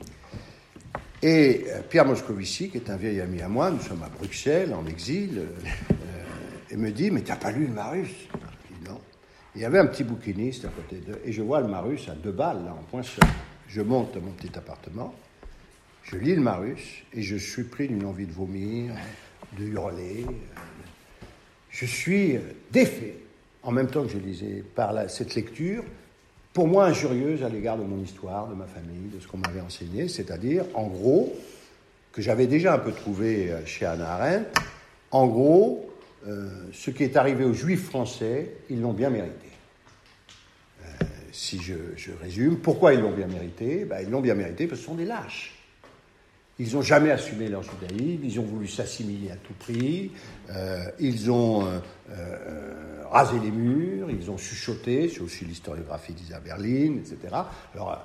Et Pierre Moscovici, qui est un vieil ami à moi, nous sommes à Bruxelles, en exil, euh, et me dit « Mais t'as pas lu le Marus ?» Je dis « Non. » Il y avait un petit bouquiniste à côté d'eux, et je vois le Marus à deux balles, là, en point seul. Je monte dans mon petit appartement, je lis le Marus, et je suis pris d'une envie de vomir, de hurler. Je suis défait, en même temps que je lisais par la, cette lecture, pour moi injurieuse à l'égard de mon histoire, de ma famille, de ce qu'on m'avait enseigné, c'est-à-dire, en gros, que j'avais déjà un peu trouvé chez Hannah Arendt, en gros, euh, ce qui est arrivé aux Juifs français, ils l'ont bien mérité. Euh, si je, je résume, pourquoi ils l'ont bien mérité ? Ben, ils l'ont bien mérité parce que ce sont des lâches. Ils n'ont jamais assumé leur judaïsme, ils ont voulu s'assimiler à tout prix, euh, ils ont euh, euh, rasé les murs, ils ont chuchoté, c'est aussi l'historiographie d'Isa Berlin, et cetera. Alors,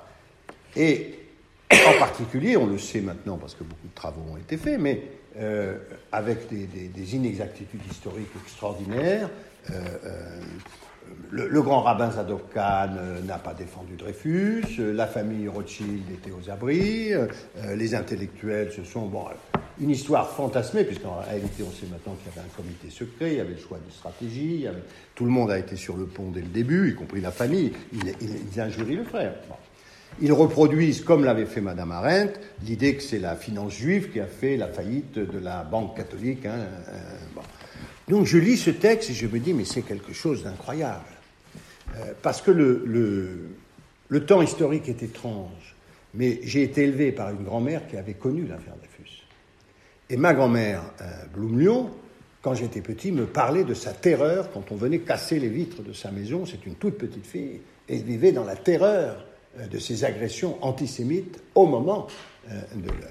et en particulier, on le sait maintenant parce que beaucoup de travaux ont été faits, mais euh, avec des, des, des inexactitudes historiques extraordinaires, euh, euh, Le, le grand rabbin Zadok Khan euh, n'a pas défendu Dreyfus, euh, la famille Rothschild était aux abris, euh, les intellectuels se sont... Bon, une histoire fantasmée, puisqu'en réalité on sait maintenant qu'il y avait un comité secret, il y avait le choix de stratégie, il y avait, tout le monde a été sur le pont dès le début, y compris la famille, ils, ils, ils injurient le frère. Bon. Ils reproduisent, comme l'avait fait Madame Arendt, l'idée que c'est la finance juive qui a fait la faillite de la banque catholique. Hein, euh, bon. Donc je lis ce texte et je me dis, mais c'est quelque chose d'incroyable. Euh, parce que le, le, le temps historique est étrange. Mais j'ai été élevé par une grand-mère qui avait connu l'affaire Dreyfus. Et ma grand-mère, euh, Blumlion, quand j'étais petit, me parlait de sa terreur quand on venait casser les vitres de sa maison. C'est une toute petite fille. Et elle vivait dans la terreur euh, de ces agressions antisémites au moment euh, de la...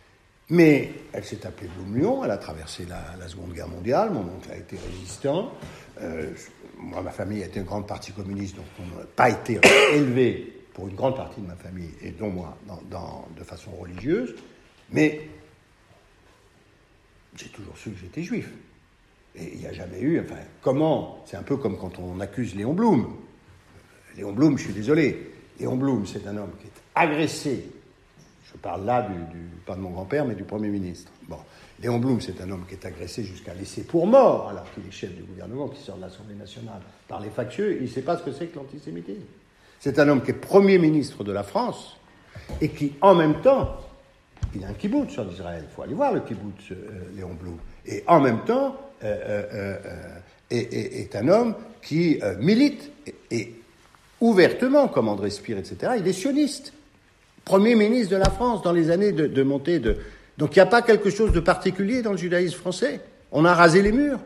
Mais elle s'est appelée Blumlion, elle a traversé la, la Seconde Guerre mondiale, mon oncle a été résistant, euh, moi, ma famille a été une grande partie communiste, donc on n'a pas été élevé pour une grande partie de ma famille, et dont moi, dans, dans, de façon religieuse, mais j'ai toujours su que j'étais juif. Et il n'y a jamais eu... Enfin, comment? C'est un peu comme quand on accuse Léon Blum. Léon Blum, je suis désolé. Léon Blum, c'est un homme qui est agressé. Je parle là, du, du, pas de mon grand-père, mais du Premier ministre. Bon. Léon Blum, c'est un homme qui est agressé jusqu'à laisser pour mort, alors qu'il est chef du gouvernement, qui sort de l'Assemblée nationale, par les factieux. Il ne sait pas ce que c'est que l'antisémitisme. C'est un homme qui est Premier ministre de la France et qui, en même temps, il a un kibbutz en Israël. Il faut aller voir le kibbutz, euh, Léon Blum. Et en même temps, euh, euh, euh, est, est, est un homme qui euh, milite, et, et ouvertement, comme André Spire, et cetera. Il est sioniste. Premier ministre de la France dans les années de, de montée de... Donc il n'y a pas quelque chose de particulier dans le judaïsme français. On a rasé les murs.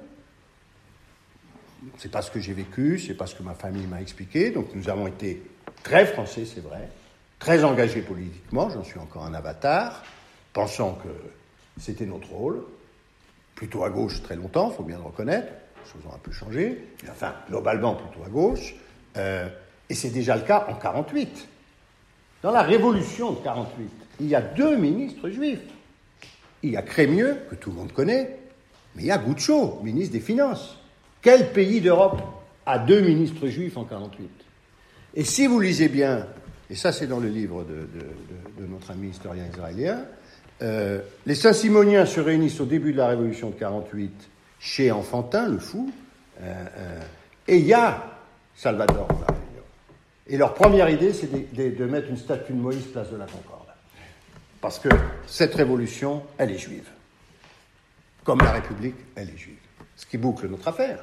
C'est pas ce que j'ai vécu, c'est pas ce que ma famille m'a expliqué. Donc nous avons été très français, c'est vrai, très engagés politiquement, j'en suis encore un avatar, pensant que c'était notre rôle, plutôt à gauche très longtemps, il faut bien le reconnaître, les choses ont un peu changé, mais enfin, globalement plutôt à gauche, euh, et c'est déjà le cas en quarante-huit. Dans la révolution de quarante-huit, il y a deux ministres juifs. Il y a Crémieux, que tout le monde connaît, mais il y a Goucho, ministre des Finances. Quel pays d'Europe a deux ministres juifs en quarante-huit? Et si vous lisez bien, et ça c'est dans le livre de, de, de, de notre ami historien israélien, euh, les Saint-Simoniens se réunissent au début de la Révolution de quarante-huit chez Enfantin, le fou, euh, euh, et il y a Salvador dans la réunion. Et leur première idée, c'est de, de, de mettre une statue de Moïse place de la Concorde. Parce que cette révolution, elle est juive. Comme la République, elle est juive. Ce qui boucle notre affaire.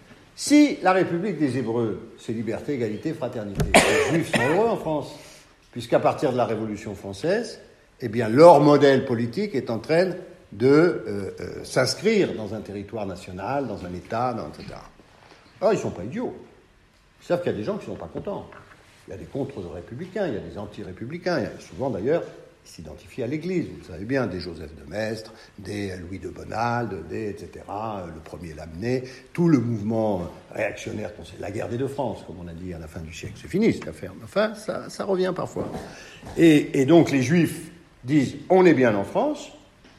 Si la République des Hébreux, c'est liberté, égalité, fraternité, les Juifs sont heureux en France, puisqu'à partir de la Révolution française, eh bien, leur modèle politique est en train de euh, euh, s'inscrire dans un territoire national, dans un État, dans, et cetera. Alors, ils ne sont pas idiots. Ils savent qu'il y a des gens qui ne sont pas contents. Il y a des contre-républicains, il y a des anti-républicains. Il y a souvent, d'ailleurs, ils s'identifient à l'Église. Vous le savez bien, des Joseph de Maistre, des Louis de Bonald, des et cetera, le premier Lamennais, tout le mouvement réactionnaire, la guerre des deux France, comme on a dit à la fin du siècle. C'est fini, cette affaire. Enfin, ça, ça revient parfois. Et, et donc, les Juifs disent, on est bien en France,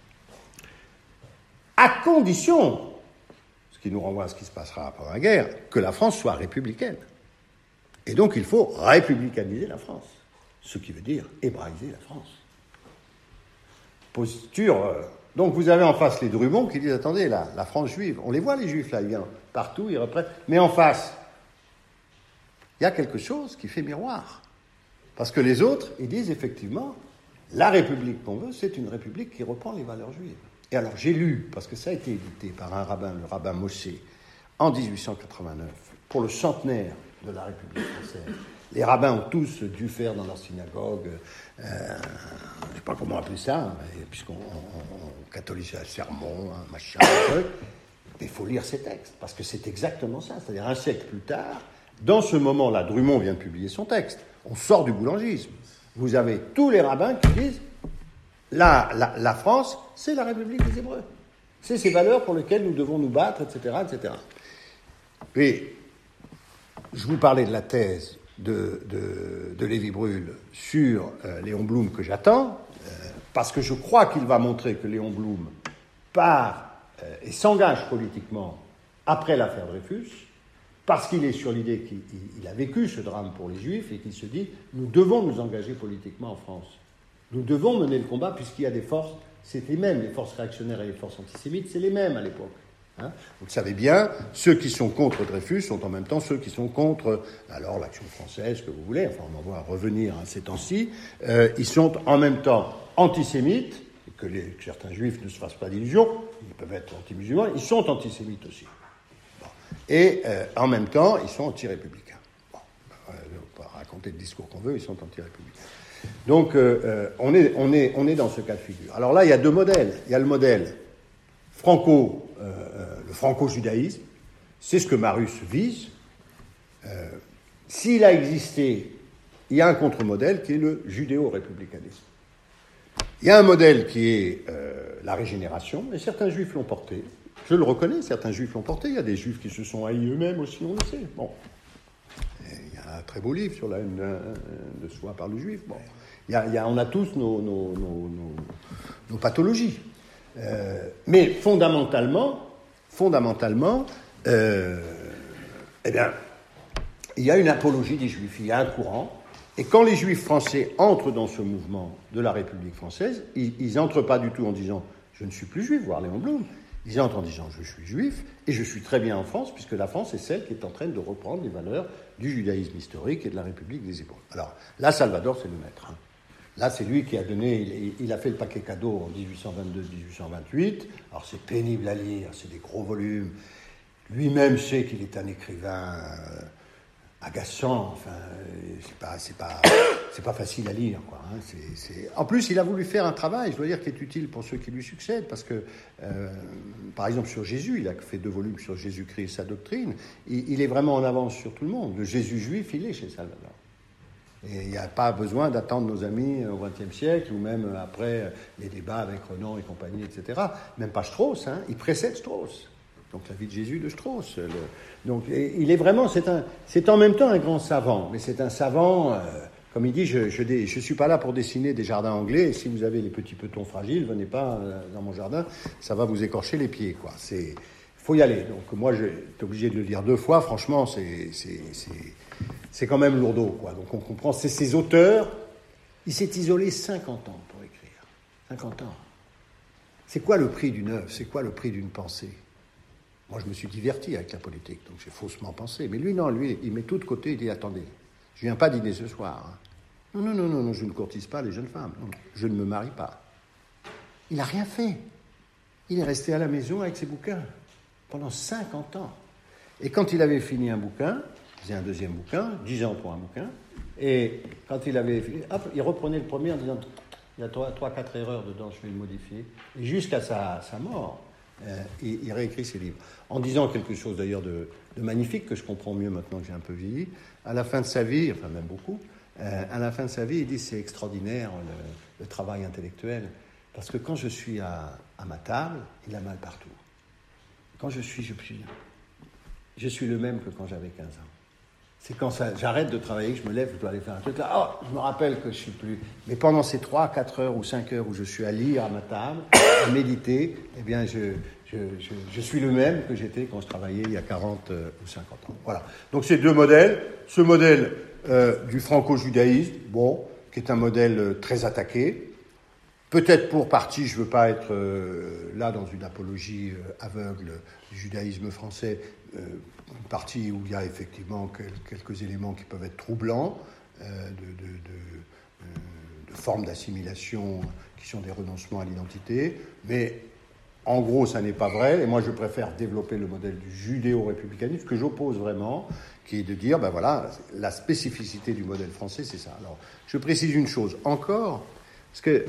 à condition, ce qui nous renvoie à ce qui se passera après la guerre, que la France soit républicaine. Et donc, il faut républicaniser la France, ce qui veut dire hébraïser la France. Posture. Euh, donc, vous avez en face les Drummond qui disent, attendez, là, la France juive, on les voit, les Juifs, là, ils viennent partout, ils reprennent. Mais en face, il y a quelque chose qui fait miroir. Parce que les autres, ils disent, effectivement, la République qu'on veut, c'est une République qui reprend les valeurs juives. Et alors, j'ai lu, parce que ça a été édité par un rabbin, le rabbin Mossé, en dix-huit cent quatre-vingt-neuf, pour le centenaire de la République française. Les rabbins ont tous dû faire dans leur synagogue, euh, je ne sais pas comment appeler ça, puisqu'on on, on catholise un sermon, un machin, un truc. Mais il faut lire ces textes, parce que c'est exactement ça. C'est-à-dire, un siècle plus tard, dans ce moment-là, Drummond vient de publier son texte. On sort du boulangisme. Vous avez tous les rabbins qui disent la, la, la France, c'est la République des Hébreux. C'est ces valeurs pour lesquelles nous devons nous battre, et cetera, et cetera. Et je vous parlais de la thèse de, de, de Lévy-Bruhl sur euh, Léon Blum que j'attends, euh, parce que je crois qu'il va montrer que Léon Blum part euh, et s'engage politiquement après l'affaire Dreyfus, parce qu'il est sur l'idée qu'il il a vécu ce drame pour les Juifs et qu'il se dit « nous devons nous engager politiquement en France. Nous devons mener le combat puisqu'il y a des forces, c'est les mêmes, les forces réactionnaires et les forces antisémites, c'est les mêmes à l'époque. Hein, vous le savez bien, ceux qui sont contre Dreyfus sont en même temps ceux qui sont contre, alors l'action française, que vous voulez, enfin on va voir revenir à ces temps-ci, euh, ils sont en même temps antisémites, et que, les, que certains juifs ne se fassent pas d'illusions, ils peuvent être anti-musulmans, ils sont antisémites aussi. Bon. Et euh, en même temps, ils sont anti-républicains. Bon, euh, on peut raconter le discours qu'on veut, ils sont anti-républicains. Donc euh, euh, on, est, on, est, on est dans ce cas de figure. Alors là, il y a deux modèles. Il y a le modèle franco, euh, le franco-judaïsme, c'est ce que Marius vise. Euh, s'il a existé, il y a un contre-modèle qui est le judéo-républicanisme. Il y a un modèle qui est euh, la régénération, et certains juifs l'ont porté. Je le reconnais, certains juifs l'ont porté. Il y a des juifs qui se sont haïs eux-mêmes aussi, on le sait. Bon. Et il y a un très beau livre sur la haine de soi par le juif. Bon. Il y a, il y a, on a tous nos, nos, nos, nos, nos pathologies. Euh, mais fondamentalement, fondamentalement, euh, eh bien, il y a une apologie des Juifs, il y a un courant. Et quand les Juifs français entrent dans ce mouvement de la République française, ils n'entrent pas du tout en disant « je ne suis plus juif », voire Léon Blum. Ils entrent en disant « je suis juif et je suis très bien en France », puisque la France est celle qui est en train de reprendre les valeurs du judaïsme historique et de la République des Hébreux. Alors là, Salvador, c'est le maître. Hein. Là, c'est lui qui a donné, il, il a fait le paquet cadeau en dix-huit cent vingt-deux dix-huit cent vingt-huit. Alors c'est pénible à lire, c'est des gros volumes. Lui-même sait qu'il est un écrivain euh, agaçant, enfin, c'est pas, c'est pas, c'est pas facile à lire, quoi. Hein. C'est, c'est... En plus, il a voulu faire un travail, je dois dire, qui est utile pour ceux qui lui succèdent, parce que, euh, par exemple, sur Jésus, il a fait deux volumes sur Jésus-Christ et sa doctrine. Il, il est vraiment en avance sur tout le monde. Le Jésus juif, il est chez Salvador. Et il n'y a pas besoin d'attendre nos amis au vingtième siècle, ou même après les débats avec Renan et compagnie, et cetera. Même pas Strauss, hein, il précède Strauss. Donc la vie de Jésus de Strauss. Le... Donc il est vraiment, c'est, un, c'est en même temps un grand savant, mais c'est un savant, euh, comme il dit, je ne je, je suis pas là pour dessiner des jardins anglais, et si vous avez les petits petons fragiles, venez pas euh, dans mon jardin, ça va vous écorcher les pieds, quoi. C'est... faut y aller. Donc moi, j'ai été obligé de le lire deux fois. Franchement, c'est, c'est, c'est, c'est quand même lourdeau, quoi. Donc on comprend. C'est ces auteurs. Il s'est isolé cinquante ans pour écrire. cinquante ans. C'est quoi le prix d'une œuvre? C'est quoi le prix d'une pensée? Moi, je me suis diverti avec la politique, donc j'ai faussement pensé. Mais lui, non, lui, il met tout de côté. Il dit, attendez, je viens pas dîner ce soir. Hein. Non, non, non, non, non, je ne courtise pas les jeunes femmes. Non, je ne me marie pas. Il n'a rien fait. Il est resté à la maison avec ses bouquins. Pendant cinquante ans. Et quand il avait fini un bouquin, il faisait un deuxième bouquin, dix ans pour un bouquin, et quand il avait fini, hop, il reprenait le premier en disant il y a trois, trois, quatre erreurs dedans, je vais le modifier. Et jusqu'à sa, sa mort, euh, il, il réécrit ses livres. En disant quelque chose d'ailleurs de, de magnifique, que je comprends mieux maintenant que j'ai un peu vieilli, à la fin de sa vie, enfin même beaucoup, euh, à la fin de sa vie, il dit c'est extraordinaire le, le travail intellectuel, parce que quand je suis à, à ma table, il a mal partout. Quand je suis, je suis, je suis le même que quand j'avais quinze ans. C'est quand ça, j'arrête de travailler, que je me lève, je dois aller faire un truc là. Oh, je me rappelle que je suis plus. Mais pendant ces trois, quatre heures ou cinq heures où je suis à lire à ma table, à méditer, eh bien, je, je, je, je suis le même que j'étais quand je travaillais il y a quarante euh, ou cinquante ans. Voilà. Donc ces deux modèles, ce modèle euh, du franco-judaïsme, bon, qui est un modèle euh, très attaqué. Peut-être pour partie, je ne veux pas être euh, là dans une apologie euh, aveugle du judaïsme français, euh, une partie où il y a effectivement quel, quelques éléments qui peuvent être troublants, euh, de, de, de, euh, de formes d'assimilation qui sont des renoncements à l'identité, mais en gros, ça n'est pas vrai, et moi je préfère développer le modèle du judéo-républicanisme, que j'oppose vraiment, qui est de dire, ben voilà, la spécificité du modèle français, c'est ça. Alors, je précise une chose encore, parce que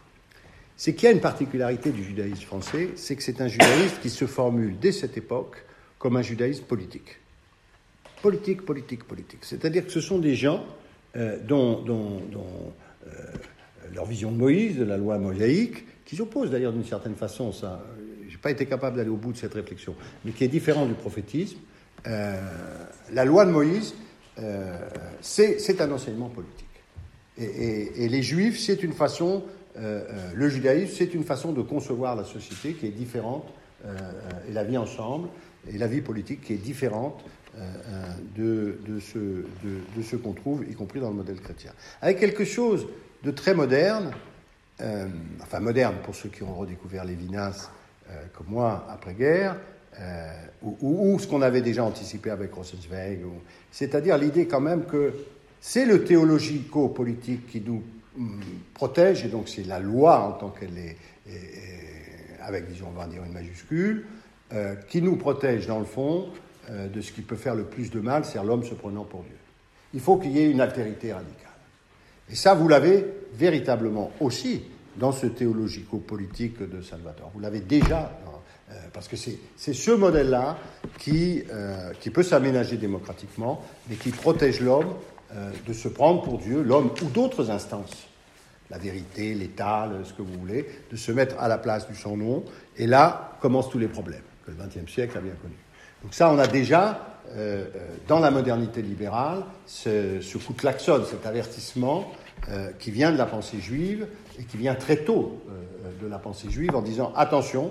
c'est qu'il y a une particularité du judaïsme français, c'est que c'est un judaïsme qui se formule dès cette époque comme un judaïsme politique. Politique, politique, politique. C'est-à-dire que ce sont des gens euh, dont, dont, dont euh, leur vision de Moïse, de la loi mosaïque, qui s'oppose d'ailleurs d'une certaine façon, ça, je n'ai pas été capable d'aller au bout de cette réflexion, mais qui est différent du prophétisme. Euh, la loi de Moïse, euh, c'est, c'est un enseignement politique. Et, et, et les Juifs, c'est une façon... Euh, euh, le judaïsme, c'est une façon de concevoir la société qui est différente, euh, et la vie ensemble, et la vie politique qui est différente euh, de, de, ce, de, de ce qu'on trouve, y compris dans le modèle chrétien. Avec quelque chose de très moderne, euh, enfin moderne pour ceux qui ont redécouvert Lévinas, euh, comme moi, après-guerre, euh, ou, ou, ou ce qu'on avait déjà anticipé avec Rosenzweig, ou, c'est-à-dire l'idée quand même que c'est le théologico-politique qui nous protège, et donc c'est la loi en tant qu'elle est, est, est avec, disons, on va dire une majuscule, euh, qui nous protège dans le fond euh, de ce qui peut faire le plus de mal, c'est-à-dire l'homme se prenant pour Dieu. Il faut qu'il y ait une altérité radicale. Et ça, vous l'avez véritablement aussi dans ce théologico-politique de Salvatore. Vous l'avez déjà, euh, parce que c'est, c'est ce modèle-là qui, euh, qui peut s'aménager démocratiquement, mais qui protège l'homme de se prendre pour Dieu, l'homme ou d'autres instances, la vérité, l'État, le, ce que vous voulez, de se mettre à la place du sans nom, et là commencent tous les problèmes que le vingtième siècle a bien connus. Donc ça, on a déjà, euh, dans la modernité libérale, ce, ce coup de klaxon, cet avertissement euh, qui vient de la pensée juive, et qui vient très tôt euh, de la pensée juive, en disant « Attention,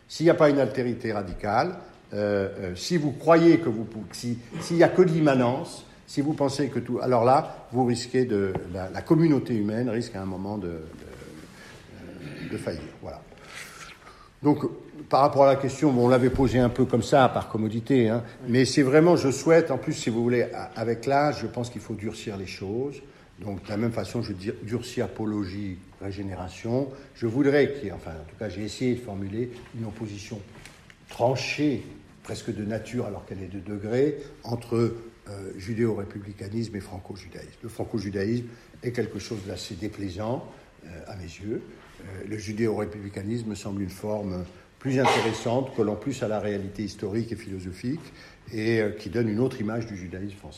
S'il n'y a pas une altérité radicale, euh, euh, si vous croyez que vous... Si, s'il n'y a que l'immanence, si vous pensez que tout... Alors là, vous risquez de... La, la communauté humaine risque à un moment de, de, de faillir. Voilà. Donc, par rapport à la question, bon, on l'avait posée un peu comme ça, par commodité, hein, mais c'est vraiment, je souhaite, en plus, si vous voulez, avec l'âge, je pense qu'il faut durcir les choses. Donc, de la même façon, je dis durcir apologie, régénération. Je voudrais qu'il y ait, enfin, en tout cas, j'ai essayé de formuler une opposition tranchée, presque de nature, alors qu'elle est de degré, entre euh, judéo-républicanisme et franco-judaïsme. Le franco-judaïsme est quelque chose d'assez déplaisant, euh, à mes yeux. Euh, le judéo-républicanisme me semble une forme plus intéressante, collant plus à la réalité historique et philosophique, et euh, qui donne une autre image du judaïsme français.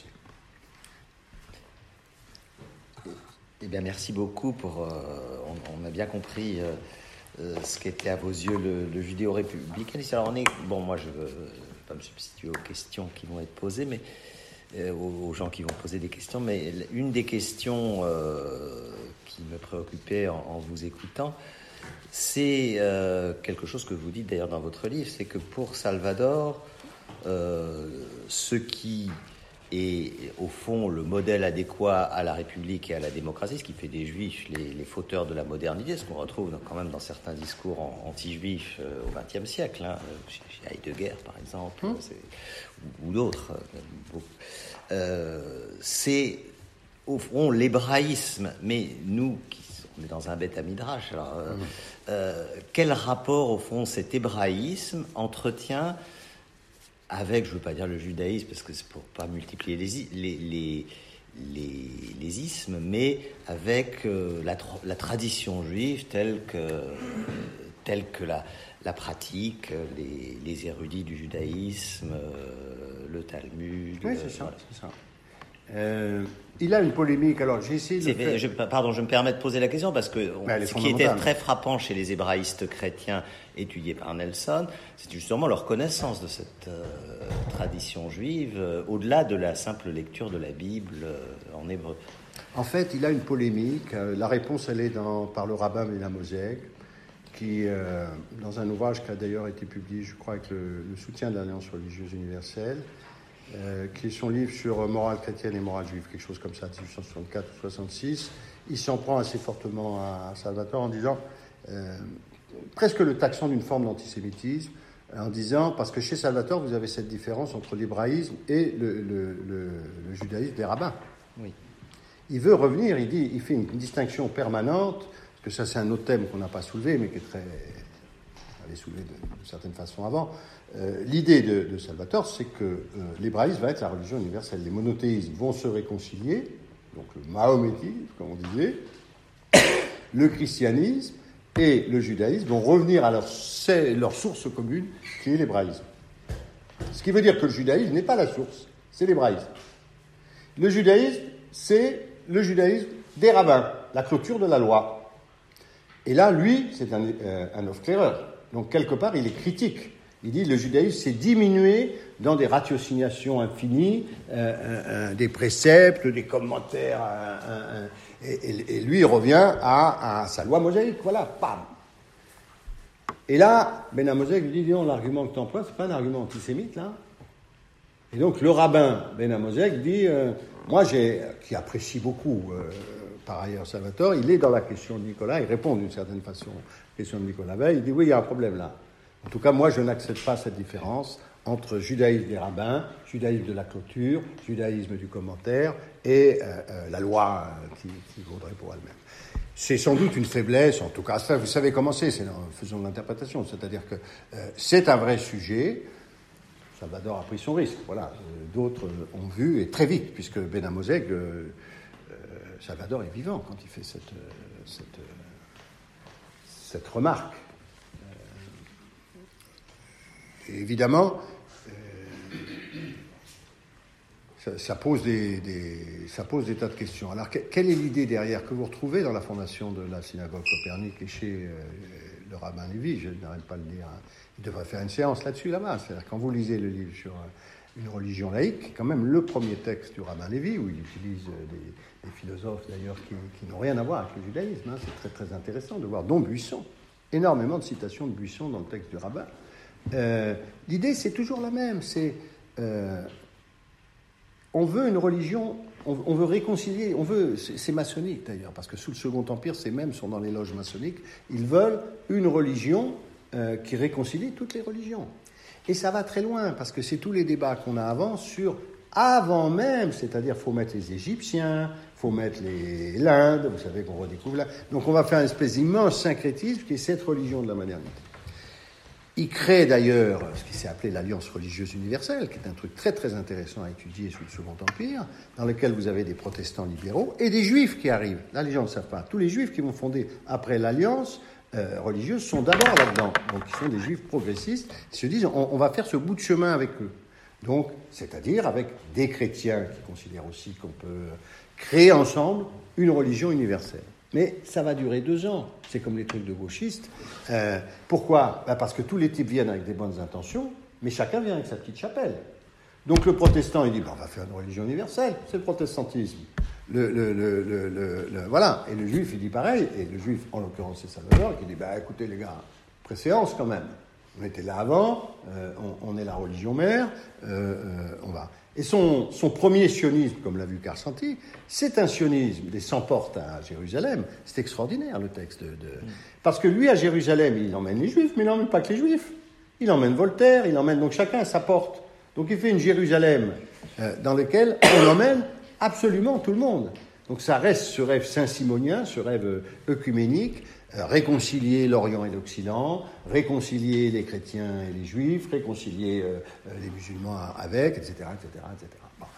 Eh bien, merci beaucoup pour... Euh, on, on a bien compris euh, euh, ce qu'était à vos yeux le, le judéo-républicanisme. Alors, on est... Bon, moi, je ne veux pas me substituer aux questions qui vont être posées, mais euh, aux, aux gens qui vont poser des questions, mais une des questions euh, qui me préoccupait en, en vous écoutant, c'est euh, quelque chose que vous dites d'ailleurs dans votre livre, c'est que pour Salvador, euh, ce qui est au fond le modèle adéquat à la République et à la démocratie, ce qui fait des Juifs les, les fauteurs de la modernité, ce qu'on retrouve dans, quand même dans certains discours en, anti-juifs euh, au vingtième siècle, hein, chez, chez Heidegger par exemple, mmh. c'est, ou, ou d'autres. Euh, c'est au fond l'hébraïsme, mais nous qui on est dans un bêta midrash. Alors, euh, mmh. euh, quel rapport, au fond, cet hébraïsme entretient avec, je ne veux pas dire le judaïsme, parce que c'est pour ne pas multiplier les, les, les, les, les ismes, mais avec euh, la, la tradition juive telle que, telle que la, la pratique, les, les érudits du judaïsme, euh, le Talmud. Oui, c'est ça. Voilà. C'est ça. Euh, il a une polémique. Alors, j'ai essayé de c'est, faire... je, pardon, je me permets de poser la question parce que on, ce qui était très frappant chez les hébraïstes chrétiens étudiés par Nelson, c'est justement leur connaissance de cette euh, tradition juive, euh, au-delà de la simple lecture de la Bible euh, en hébreu. En fait, il a une polémique. La réponse, elle est dans, par le rabbin Mena Moseg, qui, euh, dans un ouvrage qui a d'ailleurs été publié, je crois, avec le, le soutien de l'Alliance religieuse universelle, Euh, qui est son livre sur morale chrétienne et morale juive, quelque chose comme ça, dix-huit cent soixante-quatre ou soixante-six. Il s'en prend assez fortement à, à Salvatore en disant, euh, presque le taxant d'une forme d'antisémitisme, en disant, parce que chez Salvatore, vous avez cette différence entre l'hébraïsme et le, le, le, le judaïsme des rabbins. Oui. Il veut revenir, il dit, il fait une, une distinction permanente, parce que ça c'est un autre thème qu'on n'a pas soulevé, mais qui est très... On l'avait soulevé de, de certaine façon avant. Euh, l'idée de, de Salvatore, c'est que euh, l'hébraïsme va être la religion universelle. Les monothéismes vont se réconcilier, donc le mahométisme, comme on disait, le christianisme et le judaïsme vont revenir à leur, leur source commune, qui est l'hébraïsme. Ce qui veut dire que le judaïsme n'est pas la source, c'est l'hébraïsme. Le judaïsme, c'est le judaïsme des rabbins, la clôture de la loi. Et là, lui, c'est un, euh, un off-claireur. Donc, quelque part, il est critique. Il dit que le judaïsme s'est diminué dans des ratiosignations infinies, euh, un, un, des préceptes, des commentaires, un, un, un, et, et lui il revient à, à sa loi mosaïque, voilà, bam. Et là, Ben Moseg lui dit, non, l'argument que tu emploies, c'est pas un argument antisémite, là. Et donc le rabbin Ben Moseg dit, euh, moi j'ai, qui apprécie beaucoup, euh, par ailleurs Salvatore, il est dans la question de Nicolas, il répond d'une certaine façon à la question de Nicolas Veil, il dit, oui, il y a un problème là. En tout cas, moi, je n'accepte pas cette différence entre judaïsme des rabbins, judaïsme de la clôture, judaïsme du commentaire et euh, euh, la loi euh, qui, qui vaudrait pour elle-même. C'est sans doute une faiblesse, en tout cas, ça, vous savez comment c'est, c'est faisons l'interprétation, c'est-à-dire que euh, c'est un vrai sujet. Salvador a pris son risque, voilà. Euh, d'autres euh, ont vu, et très vite, puisque Ben Moseg, euh, euh, Salvador est vivant quand il fait cette, euh, cette, euh, cette remarque. Et évidemment, euh, ça, ça, pose des, des, ça pose des tas de questions. Alors, que, quelle est l'idée derrière que vous retrouvez dans la fondation de la synagogue Copernic et chez euh, le rabbin Lévy? Je n'arrête pas de le dire. Hein. Il devrait faire une séance là-dessus, là-bas. C'est-à-dire, quand vous lisez le livre sur euh, une religion laïque, quand même le premier texte du rabbin Lévy, où il utilise euh, des, des philosophes, d'ailleurs, qui, qui n'ont rien à voir avec le judaïsme. Hein. C'est très, très intéressant de voir, dont Buisson. énormément de citations de Buisson dans le texte du rabbin. Euh, l'idée, c'est toujours la même. C'est, euh, on veut une religion, on, on veut réconcilier, on veut, c'est, c'est maçonnique d'ailleurs, parce que sous le Second Empire, ces mêmes sont dans les loges maçonniques, ils veulent une religion euh, qui réconcilie toutes les religions. Et ça va très loin, parce que c'est tous les débats qu'on a avant sur, avant même, c'est-à-dire il faut mettre les Égyptiens, il faut mettre les, l'Inde, vous savez qu'on redécouvre là. Donc on va faire une espèce d'immense syncrétisme qui est cette religion de la modernité. Il crée d'ailleurs ce qui s'est appelé l'Alliance religieuse universelle, qui est un truc très très intéressant à étudier sous le Second Empire, dans lequel vous avez des protestants libéraux et des juifs qui arrivent. Là, les gens ne savent pas. Tous les juifs qui vont fonder après l'Alliance euh, religieuse sont d'abord là-dedans. Donc, ils sont des juifs progressistes. Ils se disent, on, on va faire ce bout de chemin avec eux. Donc, c'est-à-dire avec des chrétiens qui considèrent aussi qu'on peut créer ensemble une religion universelle. Mais ça va durer deux ans. C'est comme les trucs de gauchistes. Euh, pourquoi ? Ben parce que tous les types viennent avec des bonnes intentions, mais chacun vient avec sa petite chapelle. Donc le protestant, il dit ben, on va faire une religion universelle. C'est le protestantisme. Le, le, le, le, le, le, voilà. Et le juif, il dit pareil. Et le juif, en l'occurrence, c'est Salvador, qui dit ben, écoutez, les gars, préséance quand même. On était là avant, euh, on, on est la religion mère, euh, euh, on va. Et son, son premier sionisme, comme l'a vu Karl-Santi, c'est un sionisme des cent-portes à Jérusalem. C'est extraordinaire, le texte. De, de... Parce que lui, à Jérusalem, il emmène les Juifs, mais il n'emmène pas que les Juifs. Il emmène Voltaire, il emmène donc chacun à sa porte. Donc il fait une Jérusalem euh, dans laquelle on emmène absolument tout le monde. Donc ça reste ce rêve saint-simonien, ce rêve œcuménique, euh, réconcilier l'Orient et l'Occident, réconcilier les chrétiens et les juifs, réconcilier euh, les musulmans avec, et cetera, et cetera, et cetera. Bon.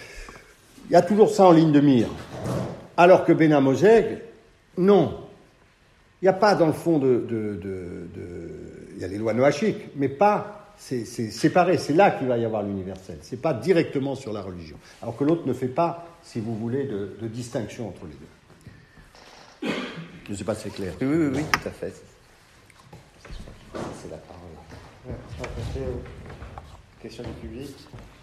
Il y a toujours ça en ligne de mire. Alors que Bena Moseg, non. Il n'y a pas dans le fond de, de, de, de... Il y a les lois noachiques, mais pas... C'est, c'est séparé, c'est là qu'il va y avoir l'universel. C'est pas directement sur la religion. Alors que l'autre ne fait pas, si vous voulez, de, de distinction entre les deux. Je ne sais pas si c'est clair. Oui, oui, oui, tout à fait. C'est la parole. Ouais, on va passer aux questions du public.